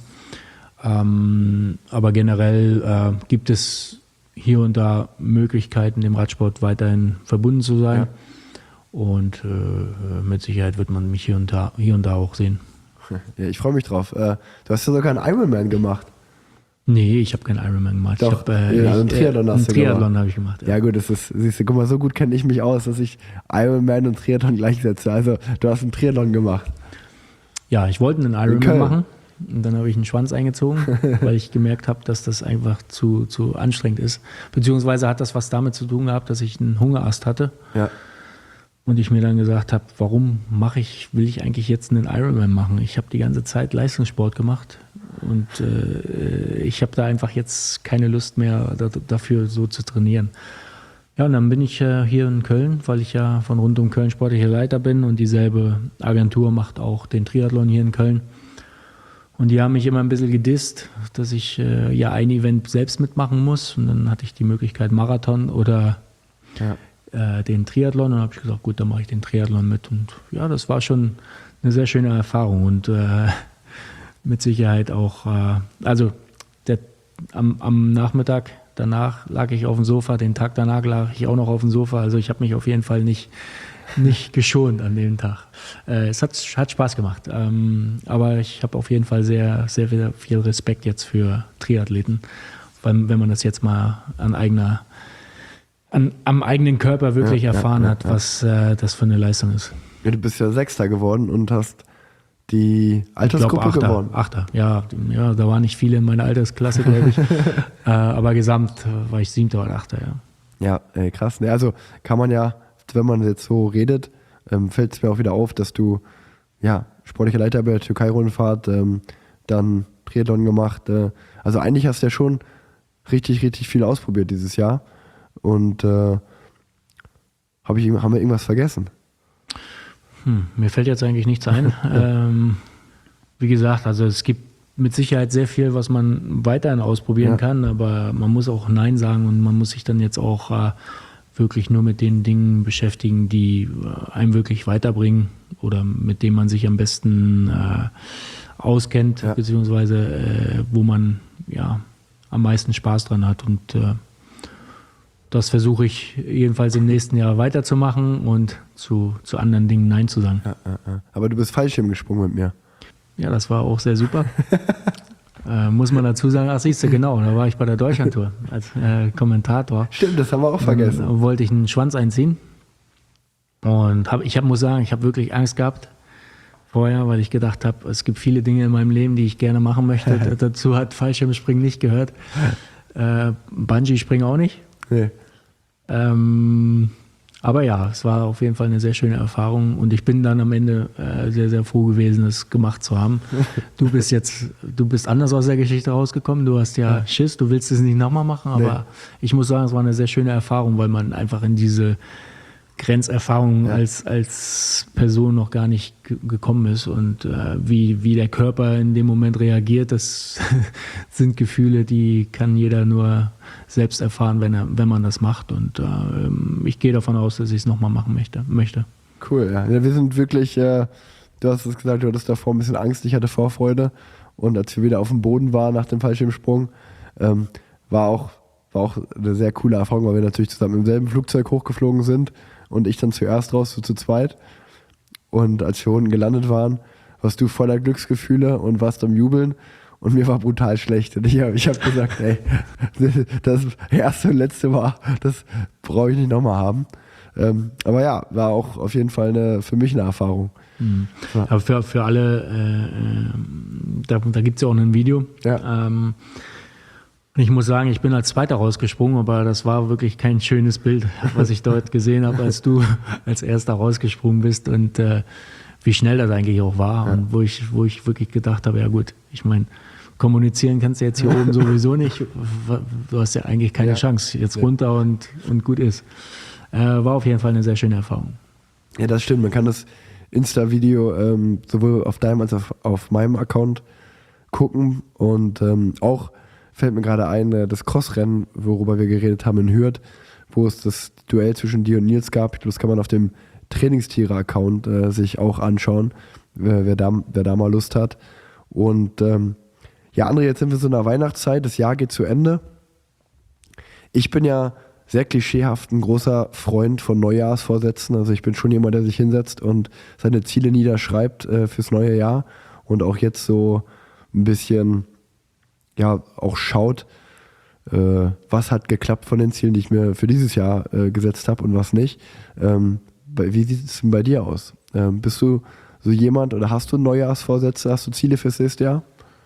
D: Ähm, aber generell äh, gibt es hier und da Möglichkeiten, dem Radsport weiterhin verbunden zu sein. Ja. Und äh, mit Sicherheit wird man mich hier und da, hier und da auch sehen.
C: Ja, ich freue mich drauf. Äh, du hast ja sogar einen Ironman gemacht.
D: Nee, ich habe keinen Ironman gemacht.
C: Doch,
D: ich hab, äh,
C: ja, einen Triathlon
D: äh,
C: hast
D: einen
C: du
D: Triathlon
C: gemacht.
D: habe ich gemacht. Ja.
C: ja gut, das ist, siehst du, guck mal, so gut kenne ich mich aus, dass ich Ironman und Triathlon gleichsetze. Also du hast einen Triathlon gemacht.
D: Ja, ich wollte einen Ironman machen. Und dann habe ich einen Schwanz eingezogen, weil ich gemerkt habe, dass das einfach zu, zu anstrengend ist. Beziehungsweise hat das was damit zu tun gehabt, dass ich einen Hungerast hatte.
C: Ja.
D: Und ich mir dann gesagt habe, warum mache ich, will ich eigentlich jetzt einen Ironman machen? Ich habe die ganze Zeit Leistungssport gemacht und äh, ich habe da einfach jetzt keine Lust mehr da, dafür so zu trainieren. Ja, und dann bin ich äh, hier in Köln, weil ich ja von rund um Köln sportlicher Leiter bin und dieselbe Agentur macht auch den Triathlon hier in Köln. Und die haben mich immer ein bisschen gedisst, dass ich äh, ja ein Event selbst mitmachen muss. Und dann hatte ich die Möglichkeit Marathon oder ja. den Triathlon, und dann habe ich gesagt, gut, dann mache ich den Triathlon mit. Und ja, das war schon eine sehr schöne Erfahrung und äh, mit Sicherheit auch, äh, also der, am, am Nachmittag danach lag ich auf dem Sofa, den Tag danach lag ich auch noch auf dem Sofa, also ich habe mich auf jeden Fall nicht, nicht geschont an dem Tag. Äh, es hat, hat Spaß gemacht, ähm, aber ich habe auf jeden Fall sehr, sehr viel Respekt jetzt für Triathleten, weil, wenn man das jetzt mal an eigener An, am eigenen Körper wirklich ja, erfahren ja, ja, hat, ja. was äh, das für eine Leistung ist.
C: Ja, du bist ja Sechster geworden und hast die Altersgruppe
D: Achter,
C: gewonnen.
D: Achter, ja, ja, da waren nicht viele in meiner Altersklasse, glaube ich. äh, aber gesamt war ich Siebter oder Achter, ja.
C: Ja, ey, krass. Ne, also kann man ja, wenn man jetzt so redet, ähm, fällt es mir auch wieder auf, dass du ja sportlicher Leiter bei der Türkei-Rundfahrt, ähm, dann Triathlon gemacht. Äh, also eigentlich hast du ja schon richtig, richtig viel ausprobiert dieses Jahr. Und äh, hab ich, haben wir irgendwas vergessen?
D: Hm, mir fällt jetzt eigentlich nichts ein. ähm, wie gesagt, also es gibt mit Sicherheit sehr viel, was man weiterhin ausprobieren ja. kann, aber man muss auch Nein sagen und man muss sich dann jetzt auch äh, wirklich nur mit den Dingen beschäftigen, die äh, einem wirklich weiterbringen oder mit denen man sich am besten äh, auskennt, ja. beziehungsweise äh, wo man ja am meisten Spaß dran hat. Und äh, das versuche ich jedenfalls im nächsten Jahr weiterzumachen und zu, zu anderen Dingen Nein zu sagen.
C: Ja, ja, ja. Aber du bist Fallschirm gesprungen mit mir.
D: Ja, das war auch sehr super. äh, muss man dazu sagen, ach siehst du, genau, da war ich bei der Deutschlandtour als äh, Kommentator.
C: Stimmt, das haben wir auch vergessen.
D: Dann wollte ich einen Schwanz einziehen und hab, ich hab, muss sagen, ich habe wirklich Angst gehabt vorher, weil ich gedacht habe, es gibt viele Dinge in meinem Leben, die ich gerne machen möchte. Dazu hat Fallschirmspringen nicht gehört. Äh, Bungee-Springen auch nicht.
C: Nee.
D: Ähm, aber ja, es war auf jeden Fall eine sehr schöne Erfahrung und ich bin dann am Ende äh, sehr, sehr froh gewesen, es gemacht zu haben. Du bist jetzt, du bist anders aus der Geschichte rausgekommen, du hast ja, ja. Schiss, du willst es nicht nochmal machen, aber nee. Ich muss sagen, es war eine sehr schöne Erfahrung, weil man einfach in diese Grenzerfahrung ja. als, als Person noch gar nicht g- gekommen ist und äh, wie, wie der Körper in dem Moment reagiert, das sind Gefühle, die kann jeder nur selbst erfahren, wenn, er, wenn man das macht und äh, ich gehe davon aus, dass ich es nochmal machen möchte, möchte.
C: Cool, ja. ja wir sind wirklich, äh, du hast es gesagt, du hattest davor ein bisschen Angst, ich hatte Vorfreude und als wir wieder auf dem Boden waren nach dem Fallschirmsprung, ähm, war auch, war auch eine sehr coole Erfahrung, weil wir natürlich zusammen im selben Flugzeug hochgeflogen sind und ich dann zuerst raus, so zu zweit. Und als wir unten gelandet waren, warst du voller Glücksgefühle und warst am Jubeln. Und mir war brutal schlecht. Und ich habe ich hab gesagt, ey, das erste und letzte Mal, das brauche ich nicht nochmal haben. Ähm, aber ja, war auch auf jeden Fall eine, für mich eine Erfahrung.
D: Mhm. Ja. Aber für, für alle, äh, da, da gibt es ja auch ein Video.
C: Ja.
D: Ähm, Ich muss sagen, ich bin als Zweiter rausgesprungen, aber das war wirklich kein schönes Bild, was ich dort gesehen habe, als du als Erster rausgesprungen bist und äh, wie schnell das eigentlich auch war. Ja. Und wo ich, wo ich wirklich gedacht habe, ja gut, ich meine, kommunizieren kannst du jetzt hier oben sowieso nicht. Du hast ja eigentlich keine ja. Chance. Jetzt runter und, und gut ist. Äh, war auf jeden Fall eine sehr schöne Erfahrung.
C: Ja, das stimmt. Man kann das Insta-Video ähm, sowohl auf deinem als auch auf meinem Account gucken und ähm, auch fällt mir gerade ein, das Crossrennen, worüber wir geredet haben in Hürth, wo es das Duell zwischen dir und Nils gab. Ich glaube, das kann man auf dem Trainingstiere-Account äh, sich auch anschauen, wer, wer, da, wer da mal Lust hat. Und ähm, ja, André, jetzt sind wir so in der Weihnachtszeit, das Jahr geht zu Ende. Ich bin ja sehr klischeehaft ein großer Freund von Neujahrsvorsätzen. Also ich bin schon jemand, der sich hinsetzt und seine Ziele niederschreibt äh, fürs neue Jahr und auch jetzt so ein bisschen ja auch schaut, äh, was hat geklappt von den Zielen, die ich mir für dieses Jahr äh, gesetzt habe und was nicht. Ähm, bei, wie sieht es denn bei dir aus? Ähm, bist du so jemand oder hast du Neujahrsvorsätze, hast du Ziele fürs nächste Jahr?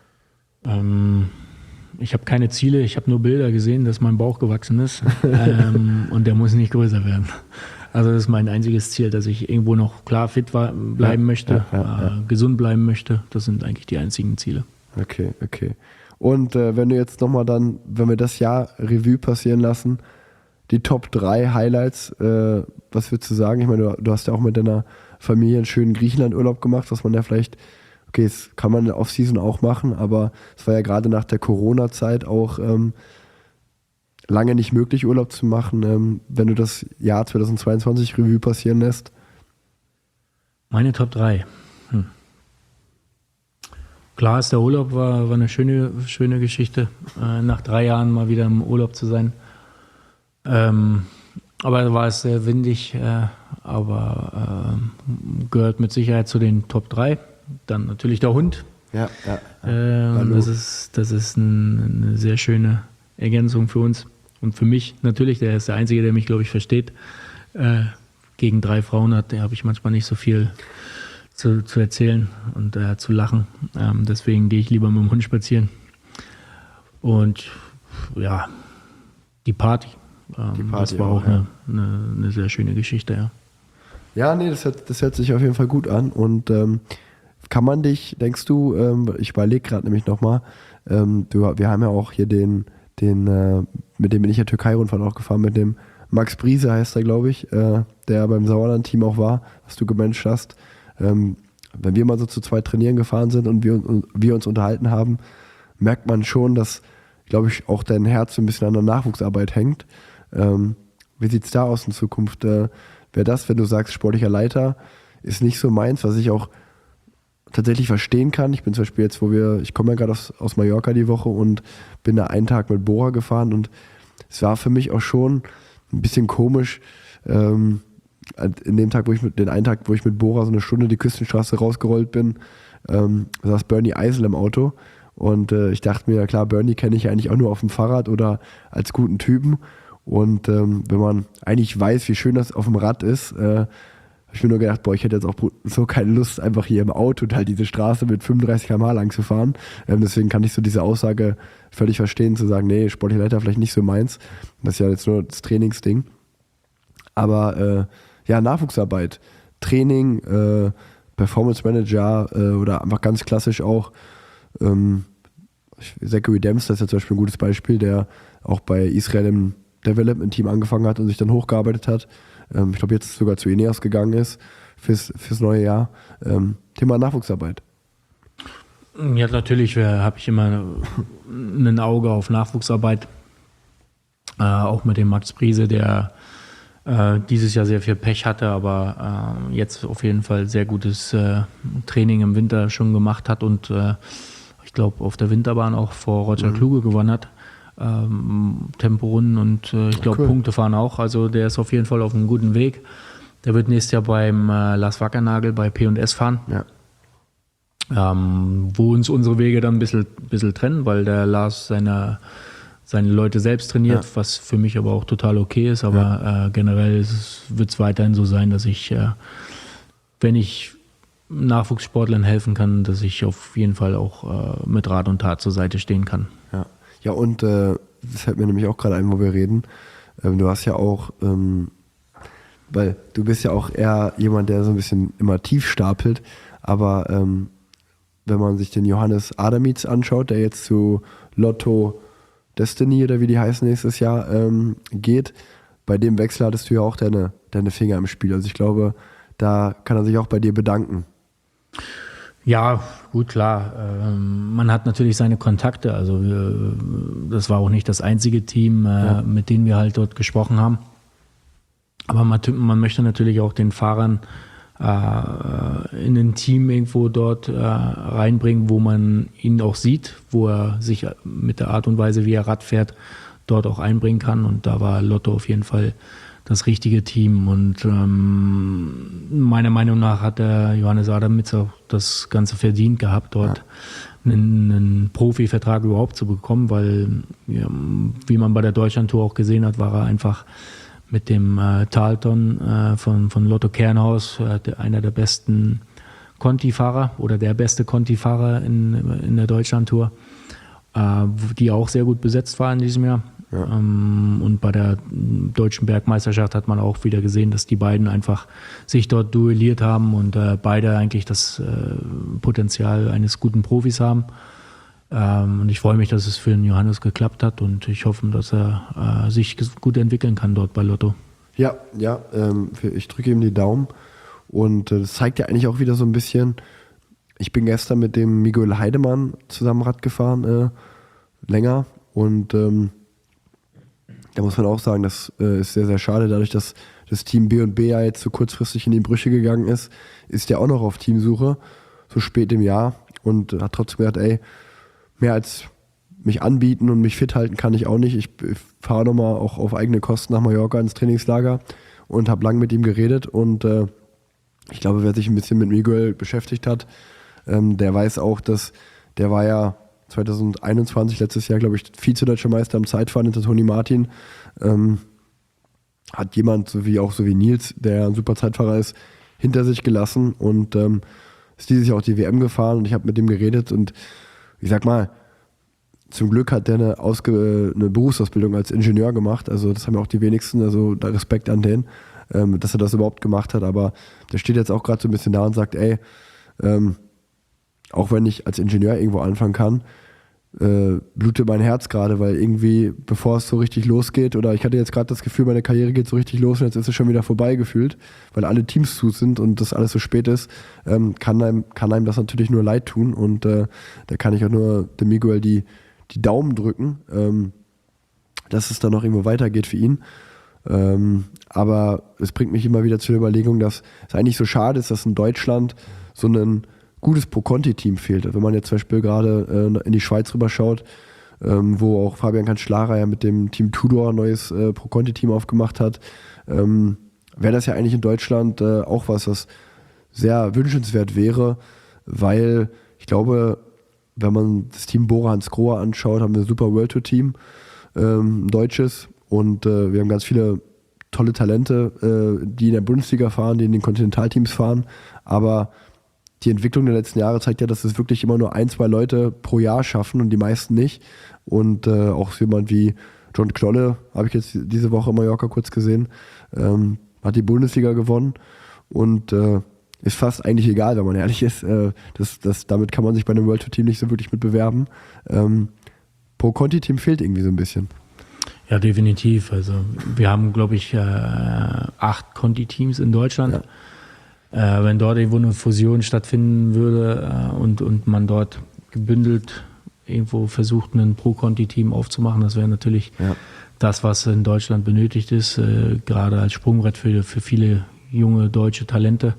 D: Ähm, ich habe keine Ziele, ich habe nur Bilder gesehen, dass mein Bauch gewachsen ist ähm, und der muss nicht größer werden. Also das ist mein einziges Ziel, dass ich irgendwo noch klar fit war, bleiben
C: Ja,
D: möchte,
C: ja, ja,
D: äh,
C: ja.
D: gesund bleiben möchte. Das sind eigentlich die einzigen Ziele.
C: Okay, okay. Und äh, wenn du jetzt nochmal dann, wenn wir das Jahr Revue passieren lassen, die Top drei Highlights, äh, was würdest du sagen? Ich meine, du, du hast ja auch mit deiner Familie einen schönen Griechenland-Urlaub gemacht, was man ja vielleicht, okay, das kann man in der Off-Season auch machen, aber es war ja gerade nach der Corona-Zeit auch ähm, lange nicht möglich, Urlaub zu machen. Ähm, wenn du das Jahr zweitausendzweiundzwanzig Revue passieren lässt.
D: Meine Top drei. Hm. Klar ist, der Urlaub war, war eine schöne, schöne Geschichte, äh, nach drei Jahren mal wieder im Urlaub zu sein. Ähm, aber da war es sehr windig, äh, aber äh, gehört mit Sicherheit zu den Top drei. Dann natürlich der Hund.
C: Ja, ja.
D: Äh, das ist, das ist ein, eine sehr schöne Ergänzung für uns und für mich natürlich. Der ist der Einzige, der mich, glaube ich, versteht. Äh, gegen drei Frauen hat, der habe ich manchmal nicht so viel zu, zu erzählen und äh, zu lachen. Ähm, deswegen gehe ich lieber mit dem Hund spazieren. Und ja, die Party. Ähm,
C: Die Party
D: das war
C: auch,
D: auch eine, eine, eine sehr schöne Geschichte, ja.
C: Ja, nee, das hört, das hört sich auf jeden Fall gut an. Und ähm, kann man dich, denkst du, ähm, ich überlege gerade nämlich nochmal, ähm, du, wir haben ja auch hier den, den äh, mit dem bin ich ja Türkei-Rundfahrt auch gefahren, mit dem Max Briese heißt er, glaube ich, äh, der beim Sauerland-Team auch war, was du gemanagt hast. Ähm, wenn wir mal so zu zweit trainieren gefahren sind und wir, und wir uns unterhalten haben, merkt man schon, dass, glaube ich, auch dein Herz so ein bisschen an der Nachwuchsarbeit hängt. Ähm, wie sieht es da aus in Zukunft? Äh, Wäre das, wenn du sagst, sportlicher Leiter ist nicht so meins, was ich auch tatsächlich verstehen kann. Ich bin zum Beispiel jetzt, wo wir, ich komme ja gerade aus, aus Mallorca die Woche und bin da einen Tag mit Bora gefahren und es war für mich auch schon ein bisschen komisch, ähm, in dem Tag, wo ich mit, den einen Tag, wo ich mit Bora so eine Stunde die Küstenstraße rausgerollt bin, ähm, saß Bernie Eisel im Auto und äh, ich dachte mir, ja klar, Bernie kenne ich eigentlich auch nur auf dem Fahrrad oder als guten Typen. Und ähm, wenn man eigentlich weiß, wie schön das auf dem Rad ist, äh, habe ich mir nur gedacht, boah, ich hätte jetzt auch so keine Lust, einfach hier im Auto halt diese Straße mit fünfunddreißig Kilometer pro Stunde lang zu fahren. Ähm, deswegen kann ich so diese Aussage völlig verstehen, zu sagen, nee, sportlicher Leiter vielleicht nicht so meins. Das ist ja jetzt nur das Trainingsding. Aber äh, ja, Nachwuchsarbeit, Training, äh, Performance Manager äh, oder einfach ganz klassisch auch ähm, Zachary Dempster ist ja zum Beispiel ein gutes Beispiel, der auch bei Israel im Development-Team angefangen hat und sich dann hochgearbeitet hat. Ähm, ich glaube, jetzt sogar zu Ineos gegangen ist fürs, fürs neue Jahr. Ähm, Thema Nachwuchsarbeit.
D: Ja, natürlich äh, habe ich immer ein Auge auf Nachwuchsarbeit. Äh, auch mit dem Max Briese, der äh, dieses Jahr sehr viel Pech hatte, aber äh, jetzt auf jeden Fall sehr gutes äh, Training im Winter schon gemacht hat und äh, ich glaube auf der Winterbahn auch vor Roger mhm. Kluge gewonnen hat. Ähm, Temporunden und äh, ich glaube
C: cool.
D: Punkte fahren auch. Also der ist auf jeden Fall auf einem guten Weg. Der wird nächstes Jahr beim äh, Lars Wackernagel bei P und S fahren.
C: Ja.
D: Ähm, wo uns unsere Wege dann ein bisschen, bisschen trennen, weil der Lars seine, seine Leute selbst trainiert, ja. was für mich aber auch total okay ist. Aber ja. äh, generell wird es weiterhin so sein, dass ich, äh, wenn ich Nachwuchssportlern helfen kann, dass ich auf jeden Fall auch äh, mit Rat und Tat zur Seite stehen kann.
C: Ja. Ja, und äh, das fällt mir nämlich auch gerade ein, wo wir reden. Ähm, du hast ja auch, ähm, weil du bist ja auch eher jemand, der so ein bisschen immer tief stapelt, aber ähm, wenn man sich den Johannes Adamitz anschaut, der jetzt zu Lotto Destiny oder wie die heißen nächstes Jahr ähm, geht, bei dem Wechsel hattest du ja auch deine, deine Finger im Spiel. Also ich glaube, da kann er sich auch bei dir bedanken.
D: Ja, gut, klar. Ähm, man hat natürlich seine Kontakte. Also wir, das war auch nicht das einzige Team, äh, ja. mit dem wir halt dort gesprochen haben. Aber man, man möchte natürlich auch den Fahrern äh, in ein Team irgendwo dort äh, reinbringen, wo man ihn auch sieht, wo er sich mit der Art und Weise, wie er Rad fährt, dort auch einbringen kann. Und da war Lotto auf jeden Fall das richtige Team und ähm, meiner Meinung nach hat der Johannes Adamitz auch das Ganze verdient gehabt, dort ja. einen, einen Profivertrag überhaupt zu bekommen, weil ja, wie man bei der Deutschlandtour auch gesehen hat, war er einfach mit dem äh, Talton äh, von, von Lotto Kernhaus äh, der, einer der besten Conti-Fahrer oder der beste Conti-Fahrer in, in der Deutschlandtour, äh, die auch sehr gut besetzt war in diesem Jahr. Ja. Ähm, und bei der Deutschen Bergmeisterschaft hat man auch wieder gesehen, dass die beiden einfach sich dort duelliert haben und äh, beide eigentlich das äh, Potenzial eines guten Profis haben. Ähm, und ich freue mich, dass es für den Johannes geklappt hat und ich hoffe, dass er äh, sich gut entwickeln kann dort bei Lotto.
C: Ja, ja, ähm, ich drücke ihm die Daumen und äh, das zeigt ja eigentlich auch wieder so ein bisschen, ich bin gestern mit dem Miguel Heidemann zusammen Rad gefahren, äh, länger und ähm, da muss man auch sagen, das äh, ist sehr, sehr schade, dadurch, dass das Team B und B ja jetzt so kurzfristig in die Brüche gegangen ist, ist der auch noch auf Teamsuche, so spät im Jahr und hat trotzdem gesagt, ey, mehr als mich anbieten und mich fit halten kann ich auch nicht. Ich fahre nochmal auch auf eigene Kosten nach Mallorca ins Trainingslager und habe lang mit ihm geredet und äh, ich glaube, wer sich ein bisschen mit Miguel beschäftigt hat, ähm, der weiß auch, dass der war ja zwanzig einundzwanzig, letztes Jahr, glaube ich, Vize-Deutscher Meister im Zeitfahren hinter Toni Martin. Ähm, hat jemand, so wie auch so wie Nils, der ein super Zeitfahrer ist, hinter sich gelassen und ähm, ist dieses Jahr auch die W M gefahren und ich habe mit dem geredet und ich sag mal, zum Glück hat der eine, Ausge- eine Berufsausbildung als Ingenieur gemacht, also das haben ja auch die wenigsten, also da Respekt an den, ähm, dass er das überhaupt gemacht hat, aber der steht jetzt auch gerade so ein bisschen da und sagt, ey, ähm, auch wenn ich als Ingenieur irgendwo anfangen kann, äh, blutet mein Herz gerade, weil irgendwie, bevor es so richtig losgeht, oder ich hatte jetzt gerade das Gefühl, meine Karriere geht so richtig los und jetzt ist es schon wieder vorbei gefühlt, weil alle Teams zu sind und das alles so spät ist, ähm, kann, einem, kann einem das natürlich nur leid tun und äh, da kann ich auch nur dem Miguel die, die Daumen drücken, ähm, dass es dann noch irgendwo weitergeht für ihn. Ähm, aber es bringt mich immer wieder zur Überlegung, dass es eigentlich so schade ist, dass in Deutschland so ein gutes Pro-Conti-Team fehlt. Wenn man jetzt zum Beispiel gerade äh, in die Schweiz rüberschaut, ähm, wo auch Fabian Cancellara ja mit dem Team Tudor ein neues äh, Pro-Conti-Team aufgemacht hat, ähm, wäre das ja eigentlich in Deutschland äh, auch was, was sehr wünschenswert wäre, weil ich glaube, wenn man das Team Bora Hansgrohe anschaut, haben wir ein super World Tour Team, ähm, ein deutsches, und äh, wir haben ganz viele tolle Talente, äh, die in der Bundesliga fahren, die in den Kontinentalteams fahren, aber die Entwicklung der letzten Jahre zeigt ja, dass es wirklich immer nur ein, zwei Leute pro Jahr schaffen und die meisten nicht. Und äh, auch jemand wie John Knolle, habe ich jetzt diese Woche in Mallorca kurz gesehen, ähm, hat die Bundesliga gewonnen und äh, ist fast eigentlich egal, wenn man ehrlich ist. Äh, das, das, damit kann man sich bei einem World Tour Team nicht so wirklich mit bewerben. Ähm, Pro Conti Team fehlt irgendwie so ein bisschen.
D: Ja, definitiv. Also wir haben, glaube ich, äh, acht Conti-Teams in Deutschland. Ja. Äh, wenn dort irgendwo eine Fusion stattfinden würde äh, und, und man dort gebündelt irgendwo versucht, ein Pro-Conti-Team aufzumachen, das wäre natürlich ja. das, was in Deutschland benötigt ist, äh, gerade als Sprungbrett für, für viele junge deutsche Talente.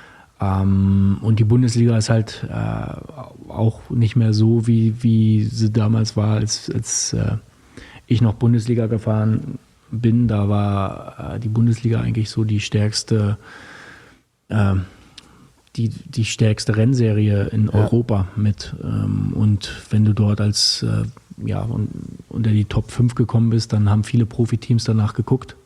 D: Ähm, und die Bundesliga ist halt äh, auch nicht mehr so, wie, wie sie damals war, als, als äh, ich noch Bundesliga gefahren bin. Da war äh, die Bundesliga eigentlich so die stärkste äh, die, die stärkste Rennserie in ja. Europa mit. Ähm, und wenn du dort als äh, ja, un, unter die Top fünf gekommen bist, dann haben viele Profiteams danach geguckt.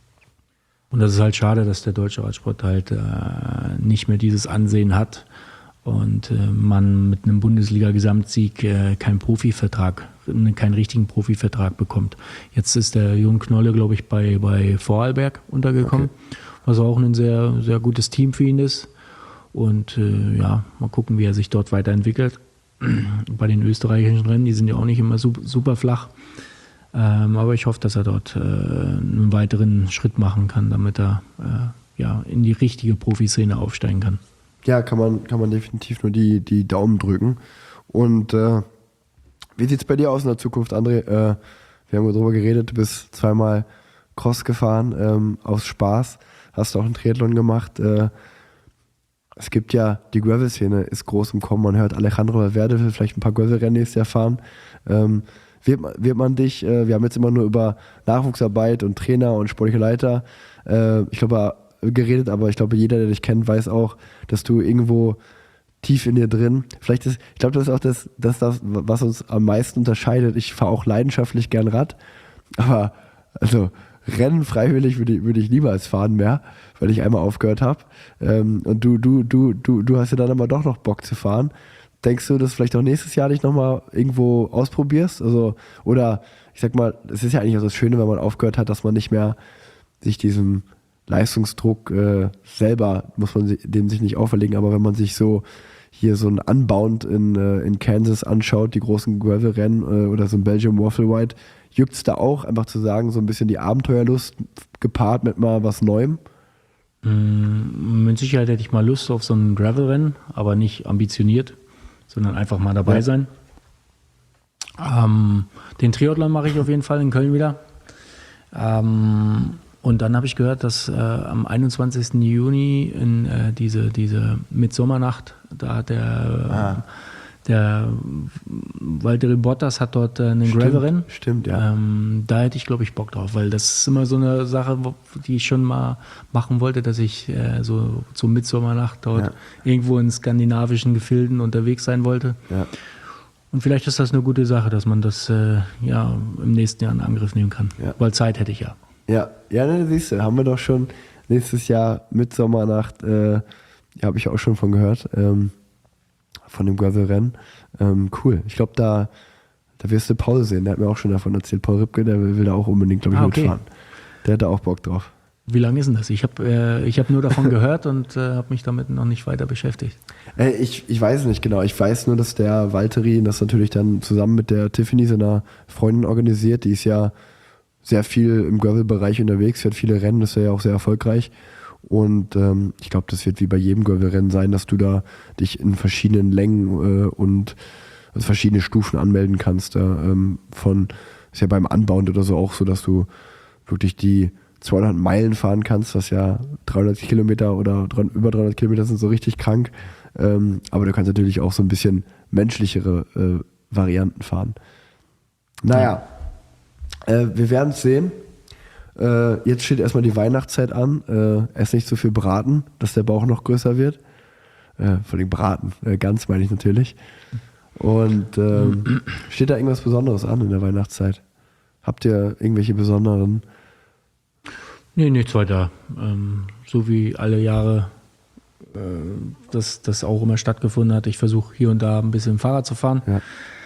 D: Und das ist halt schade, dass der deutsche Radsport halt äh, nicht mehr dieses Ansehen hat und äh, man mit einem Bundesliga-Gesamtsieg äh, keinen Profivertrag, keinen richtigen Profivertrag bekommt. Jetzt ist der Jon Knolle, glaube ich, bei, bei Vorarlberg untergekommen, okay. was auch ein sehr, sehr gutes Team für ihn ist. Und äh, ja, mal gucken, wie er sich dort weiterentwickelt. Bei den österreichischen Rennen, die sind ja auch nicht immer super, super flach. Ähm, aber ich hoffe, dass er dort äh, einen weiteren Schritt machen kann, damit er äh, ja, in die richtige Profiszene aufsteigen kann.
C: Ja, kann man, kann man definitiv nur die, die Daumen drücken. Und äh, wie sieht es bei dir aus in der Zukunft, André? Äh, wir haben darüber geredet, du bist zweimal Cross gefahren, ähm, aus Spaß, hast auch einen Triathlon gemacht. Äh, es gibt ja, die Gravel-Szene ist groß im Kommen. Man hört, Alejandro Valverde will vielleicht ein paar Gravel-Rennen nächstes Jahr fahren. Ähm, Wird, wird man dich, äh, wir haben jetzt immer nur über Nachwuchsarbeit und Trainer und sportliche Leiter, äh, ich glaube, geredet, aber ich glaube, jeder, der dich kennt, weiß auch, dass du irgendwo tief in dir drin, vielleicht ist, ich glaube, das ist auch das, das, das, was uns am meisten unterscheidet. Ich fahre auch leidenschaftlich gern Rad, aber also Rennen freiwillig würde ich, würde ich niemals fahren mehr, weil ich einmal aufgehört habe. Ähm, und du, du, du, du, du hast ja dann aber doch noch Bock zu fahren. denkst du, dass vielleicht auch nächstes Jahr dich nochmal irgendwo ausprobierst? Also, oder ich sag mal, es ist ja eigentlich auch das Schöne, wenn man aufgehört hat, dass man nicht mehr sich diesem Leistungsdruck äh, selber, muss man dem sich nicht auferlegen, aber wenn man sich so hier so ein Unbound in, äh, in Kansas anschaut, die großen Gravel-Rennen äh, oder so ein Belgium Waffle White, juckt es da auch, einfach zu sagen, so ein bisschen die Abenteuerlust gepaart mit mal was Neuem?
D: Mit Sicherheit hätte ich mal Lust auf so ein Gravel-Rennen, aber nicht ambitioniert, sondern einfach mal dabei
C: ja.
D: sein. Ähm, den Triathlon mache ich auf jeden Fall in Köln wieder. Ähm, und dann habe ich gehört, dass äh, am einundzwanzigsten Juni in äh, diese, diese Mitsommernacht, da hat der,
C: Ah.
D: der Valtteri Bottas hat dort äh, einen Gravel-Rennen.
C: Stimmt, ja.
D: Ähm, da hätte ich, glaube ich, Bock drauf, weil das ist immer so eine Sache, wo, die ich schon mal machen wollte, dass ich äh, so zur Mitsommernacht dort
C: Ja.
D: irgendwo in skandinavischen Gefilden unterwegs sein wollte.
C: Ja.
D: Und vielleicht ist das eine gute Sache, dass man das äh, ja, im nächsten Jahr in Angriff nehmen kann,
C: Ja.
D: weil Zeit hätte ich ja.
C: Ja, ja, ne, siehst du, haben wir doch schon nächstes Jahr Mitsommernacht, äh, habe ich auch schon von gehört, ähm, von dem Gravel-Rennen. Ähm, cool. Ich glaube, da, da wirst du Paul sehen. Der hat mir auch schon davon erzählt. Paul Ripke, der will, will da auch unbedingt, glaube ich,
D: Ah, okay.
C: mitfahren. Der hat da auch Bock drauf.
D: Wie lange ist denn das? Ich habe äh, ich hab nur davon gehört und äh, habe mich damit noch nicht weiter beschäftigt.
C: Äh, ich, ich weiß nicht genau. Ich weiß nur, dass der Valtteri das natürlich dann zusammen mit der Tiffany, seiner Freundin, organisiert. Die ist ja sehr viel im Gravel-Bereich unterwegs, fährt viele Rennen, ist ja auch sehr erfolgreich. Und ähm, ich glaube, das wird wie bei jedem Gravel-Rennen sein, dass du da dich in verschiedenen Längen äh, und also verschiedene Stufen anmelden kannst. Äh, ähm, von, ist ja beim Unbound oder so auch so, dass du wirklich die zweihundert Meilen fahren kannst, was ja dreihundert Kilometer oder drei, über dreihundert Kilometer sind so richtig krank. Ähm, aber du kannst natürlich auch so ein bisschen menschlichere äh, Varianten fahren. Naja, äh, wir werden es sehen. Äh, jetzt steht erstmal die Weihnachtszeit an. Äh, ess nicht zu viel Braten, dass der Bauch noch größer wird. Äh, vor allem Braten, äh, ganz meine ich natürlich. Und ähm, steht da irgendwas Besonderes an in der Weihnachtszeit? Habt ihr irgendwelche besonderen?
D: Nee, nichts weiter. Ähm, so wie alle Jahre äh, das, das auch immer stattgefunden hat. Ich versuche hier und da ein bisschen Fahrrad zu fahren.
C: Ja.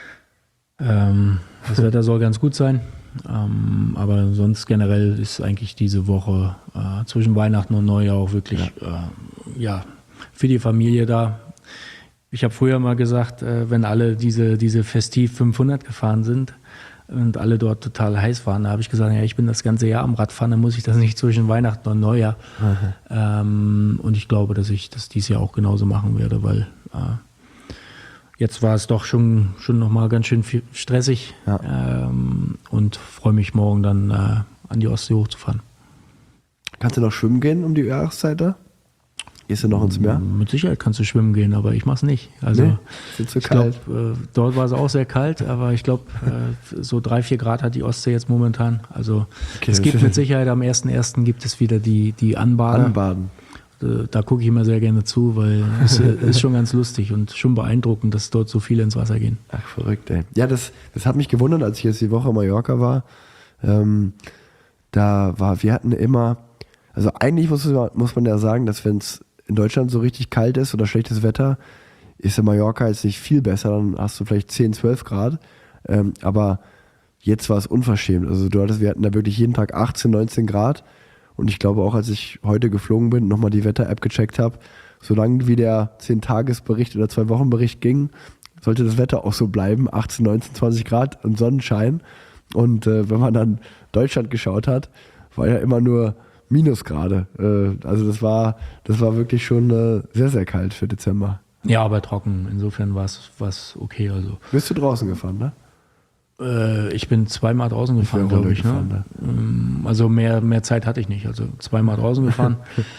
D: Ähm, das Wetter soll ganz gut sein. Ähm, aber sonst generell ist eigentlich diese Woche äh, zwischen Weihnachten und Neujahr auch wirklich ja. Äh, ja, für die Familie da. Ich habe früher mal gesagt, äh, wenn alle diese, diese Festiv fünfhundert gefahren sind und alle dort total heiß waren, da habe ich gesagt, ja, ich bin das ganze Jahr am Radfahren, dann muss ich das nicht zwischen Weihnachten und Neujahr. Ähm, und ich glaube, dass ich das dieses Jahr auch genauso machen werde, weil äh, jetzt war es doch schon, schon nochmal ganz schön viel stressig
C: Ja.
D: ähm, und freue mich morgen dann äh, an die Ostsee hochzufahren.
C: Kannst du noch schwimmen gehen um die Jahreszeit da? Gehst du noch ins Meer?
D: Mit Sicherheit kannst du schwimmen gehen, aber ich mach's nicht. Also
C: Nee, ist zu
D: ich glaube,
C: kalt.
D: äh, dort war es auch sehr kalt, aber ich glaube, äh, so drei, vier Grad hat die Ostsee jetzt momentan. Also
C: Okay,
D: es
C: das
D: gibt
C: ist-
D: mit Sicherheit am ersten ersten gibt es wieder die, die Anbader.
C: Anbaden.
D: Äh, Da gucke ich immer sehr gerne zu, weil es äh, ist schon ganz lustig und schon beeindruckend, dass dort so viele ins Wasser gehen.
C: Ach, verrückt, ey. Ja, das, das hat mich gewundert, als ich jetzt die Woche in Mallorca war. Ähm, da war, wir hatten immer, also eigentlich muss, man- muss man ja sagen, dass wenn es in Deutschland so richtig kalt ist oder schlechtes Wetter, ist in Mallorca jetzt nicht viel besser, dann hast du vielleicht zehn, zwölf Grad. Ähm, aber jetzt war es unverschämt. Also du hattest, wir hatten da wirklich jeden Tag achtzehn, neunzehn Grad. Und ich glaube auch, als ich heute geflogen bin, nochmal die Wetter-App gecheckt habe, solange wie der zehn-Tages-Bericht oder zwei-Wochen-Bericht ging, sollte das Wetter auch so bleiben, achtzehn, neunzehn, zwanzig Grad und Sonnenschein. Und äh, wenn man dann Deutschland geschaut hat, war ja immer nur Minusgrade. Äh, also das war, das war wirklich schon äh, sehr, sehr kalt für Dezember.
D: Ja, aber trocken. Insofern war es okay. Also
C: Bist du draußen gefahren, ne?
D: äh, ich bin zweimal draußen gefahren,
C: bin
D: glaube ich. Ne?
C: runtergefahren,
D: Ähm, Also mehr, mehr Zeit hatte ich nicht. Also zweimal draußen gefahren.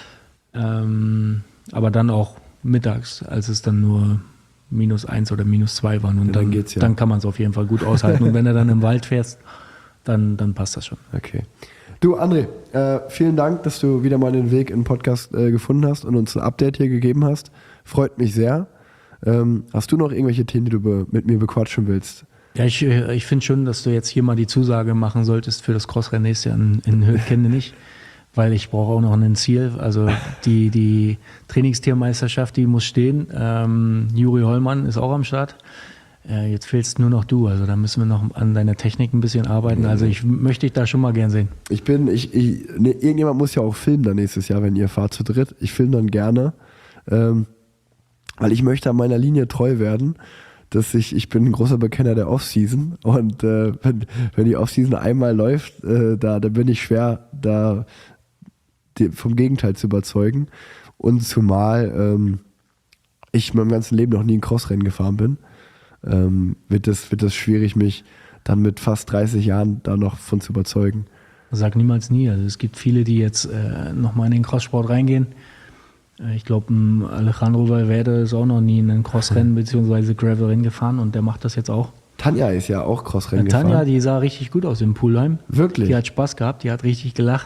D: ähm, aber dann auch mittags, als es dann nur minus eins oder minus zwei waren. Und
C: Ja, dann
D: dann,
C: geht's ja.
D: dann kann man es auf jeden Fall gut aushalten. Und wenn du dann im Wald fährst, dann, dann passt das schon.
C: Okay. Du, André, äh, vielen Dank, dass du wieder mal den Weg in den Podcast äh, gefunden hast und uns ein Update hier gegeben hast. Freut mich sehr. Ähm, hast du noch irgendwelche Themen, die du be- mit mir bequatschen willst?
D: Ja, ich, ich finde schon, dass du jetzt hier mal die Zusage machen solltest für das Crossrennen nächstes Jahr in, in Höhe-Kende nicht. weil ich brauche auch noch ein Ziel. Also die, die Trainingstiermeisterschaft, die muss stehen. Ähm, Juri Hollmann ist auch am Start. Äh, jetzt fehlst nur noch du. Also da müssen wir noch an deiner Technik ein bisschen arbeiten. Also ich möchte dich da schon mal gern sehen.
C: Ich bin, ich, ich ne, irgendjemand muss ja auch filmen dann nächstes Jahr, wenn ihr fahrt zu dritt. Ich filme dann gerne, ähm, weil ich möchte an meiner Linie treu werden. Dass ich, ich bin ein großer Bekenner der Offseason und äh, wenn, wenn die Offseason einmal läuft, äh, da, da bin ich schwer, da die, vom Gegenteil zu überzeugen. Und zumal ähm, ich meinem ganzen Leben noch nie ein Crossrennen gefahren bin, ähm, wird das, wird das schwierig, mich dann mit fast dreißig Jahren da noch von zu überzeugen.
D: Sag niemals nie. Also es gibt viele, die jetzt äh, nochmal in den Crosssport reingehen. Ich glaube, Alejandro Valverde ist auch noch nie in ein Crossrennen bzw. Gravelrennen gefahren und der macht das jetzt auch.
C: Tanja ist ja auch Crossrennen
D: Tanja,
C: gefahren.
D: die sah richtig gut aus im Poolheim.
C: Wirklich?
D: Die hat Spaß gehabt, die hat richtig gelacht.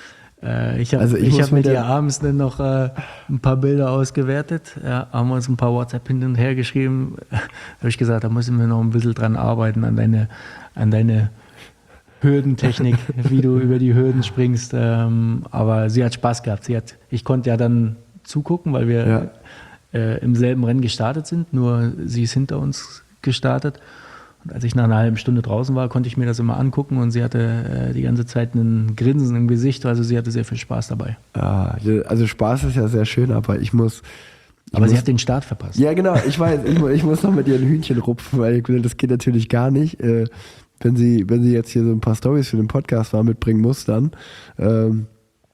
D: Äh, ich habe
C: Also ich
D: ich
C: muss
D: hab mit
C: mit
D: ihr
C: der-
D: abends dann noch äh, ein paar Bilder ausgewertet. Ja, haben uns ein paar WhatsApp hin und her geschrieben. Da habe ich gesagt, da müssen wir noch ein bisschen dran arbeiten, an deine, an deine Hürdentechnik, wie du über die Hürden springst. Ähm, aber sie hat Spaß gehabt. Sie hat, ich konnte ja dann zugucken, weil wir
C: Ja.
D: äh, im selben Rennen gestartet sind, nur sie ist hinter uns gestartet. Und als ich nach einer halben Stunde draußen war, konnte ich mir das immer angucken und sie hatte äh, die ganze Zeit ein Grinsen im Gesicht, also sie hatte sehr viel Spaß dabei.
C: Ja, also Spaß ist ja sehr schön, aber ich muss... Ich
D: Aber
C: muss
D: sie hat den Start verpasst.
C: Ja, genau. Ich weiß, ich, mu- ich muss noch mit ihr ein Hühnchen rupfen, weil ich, das geht natürlich gar nicht. Äh, wenn sie, wenn sie jetzt hier so ein paar Storys für den Podcast mal mitbringen muss, dann, ähm,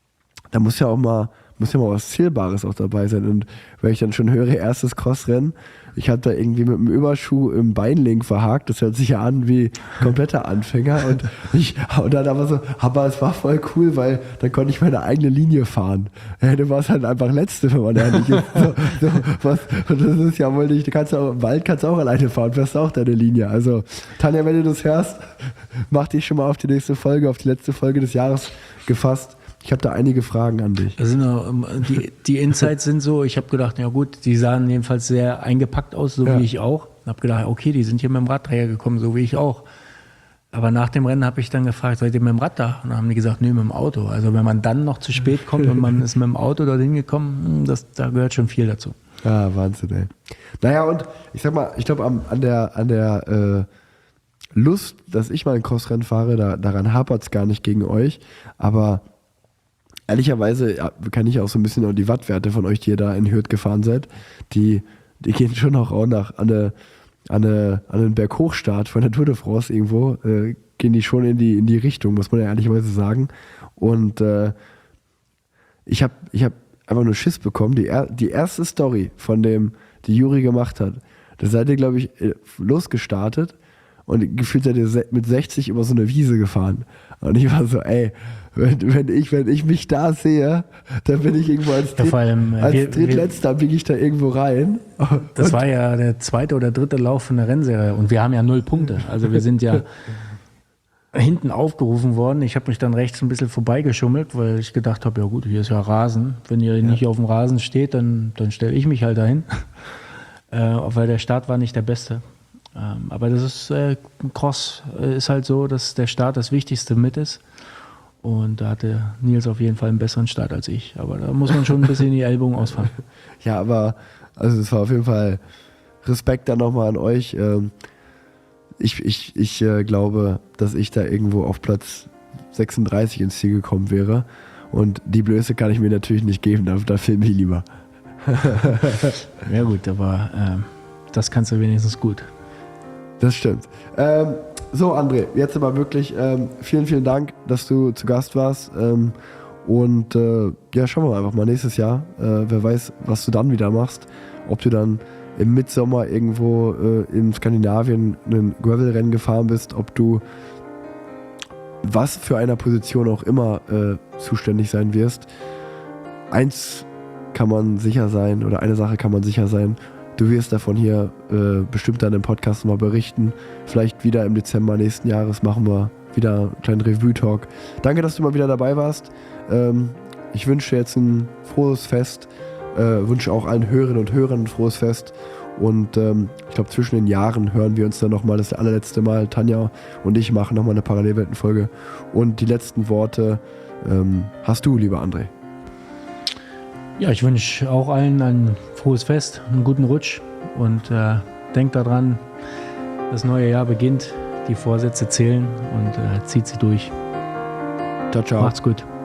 C: da muss ja auch mal, muss ja mal was Zählbares auch dabei sein. Und wenn ich dann schon höre, erstes Crossrennen, ich habe da irgendwie mit dem Überschuh im Beinlink verhakt, das hört sich ja an wie kompletter Anfänger. Und ich, und dann aber so, aber es war voll cool, weil dann konnte ich meine eigene Linie fahren. Ja, du warst halt einfach Letzte, wenn man ehrlich ist. So, so, was, und das ist ja wohl nicht, du kannst auch, im Wald kannst du auch alleine fahren, fährst auch deine Linie. Also, Tanja, wenn du das hörst, mach dich schon mal auf die nächste Folge, auf die letzte Folge des Jahres gefasst. Ich habe da einige Fragen an dich.
D: Das sind noch, ähm, die, die Insights sind so, ich habe gedacht, ja gut, die sahen jedenfalls sehr eingepackt aus, so
C: Ja.
D: wie ich auch. Ich habe gedacht, okay, die sind hier mit dem Radträger gekommen, so wie ich auch. Aber nach dem Rennen habe ich dann gefragt, seid ihr mit dem Rad da? Und dann haben die gesagt, nee, mit dem Auto. Also wenn man dann noch zu spät kommt und man ist mit dem Auto dorthin gekommen, das, da gehört schon viel dazu.
C: Ah, Wahnsinn, ey. Naja, und ich sag mal, ich glaube, an der, an der äh, Lust, dass ich mal ein Crossrennen fahre, da, daran hapert es gar nicht gegen euch. Aber ehrlicherweise ja, kann ich auch so ein bisschen auch die Wattwerte von euch, die ihr da in Hürth gefahren seid, die, die gehen schon auch, auch nach an, eine, an, eine, an einen Berghochstart von der Tour de France irgendwo, äh, gehen die schon in die, in die Richtung, muss man ja ehrlicherweise sagen. Und äh, ich habe ich hab einfach nur Schiss bekommen. Die, er, die erste Story von dem, die Juri gemacht hat, da seid ihr, glaube ich, losgestartet und gefühlt seid ihr se- mit sechzig über so eine Wiese gefahren. Und ich war so, ey, wenn, wenn, ich, wenn ich mich da sehe, dann bin ich irgendwo als,
D: Ja,
C: Dritt,
D: vor allem, äh,
C: als
D: wir-
C: Drittletzter biege ich da irgendwo rein.
D: Das
C: Und-
D: war ja der zweite oder dritte Lauf von der Rennserie und wir haben ja null Punkte. Also wir sind ja hinten aufgerufen worden. Ich habe mich dann rechts ein bisschen vorbeigeschummelt, weil ich gedacht habe, ja gut, hier ist ja Rasen. Wenn ihr nicht auf dem Rasen steht, dann, dann stelle ich mich halt dahin. äh, weil der Start war nicht der beste. Ähm, aber das ist, äh, Cross äh, ist halt so, dass der Start das Wichtigste mit ist. Und da hatte Nils auf jeden Fall einen besseren Start als ich. Aber da muss man schon ein bisschen die Ellbogen ausfahren.
C: Ja, aber also es war auf jeden Fall Respekt dann nochmal an euch. Ähm, Ich, ich, ich äh, glaube, dass ich da irgendwo auf Platz sechsunddreißig ins Ziel gekommen wäre. Und die Blöße kann ich mir natürlich nicht geben, da, da filme ich lieber.
D: Ja gut, aber ähm, das kannst du wenigstens gut.
C: Das stimmt. Ähm, so, André, jetzt aber wirklich ähm, vielen, vielen Dank, dass du zu Gast warst. Ähm, und äh, ja, schauen wir einfach mal nächstes Jahr. Äh, wer weiß, was du dann wieder machst. Ob du dann im Mitsommer irgendwo äh, in Skandinavien ein Gravel-Rennen gefahren bist, ob du was für einer Position auch immer äh, zuständig sein wirst. Eins kann man sicher sein, oder eine Sache kann man sicher sein, du wirst davon hier äh, bestimmt dann im Podcast mal berichten. Vielleicht wieder im Dezember nächsten Jahres machen wir wieder einen kleinen Revue-Talk. Danke, dass du mal wieder dabei warst. Ähm, ich wünsche dir jetzt ein frohes Fest. Äh, wünsche auch allen Hörerinnen und Hörern ein frohes Fest. Und ähm, ich glaube, zwischen den Jahren hören wir uns dann nochmal das allerletzte Mal. Tanja und ich machen nochmal eine Parallelweltenfolge. Und die letzten Worte ähm, hast du, lieber André?
D: Ja, ich wünsche auch allen ein frohes Fest, einen guten Rutsch und äh, denkt daran, das neue Jahr beginnt, die Vorsätze zählen und äh, zieht sie durch.
C: Ciao, ciao.
D: Macht's gut.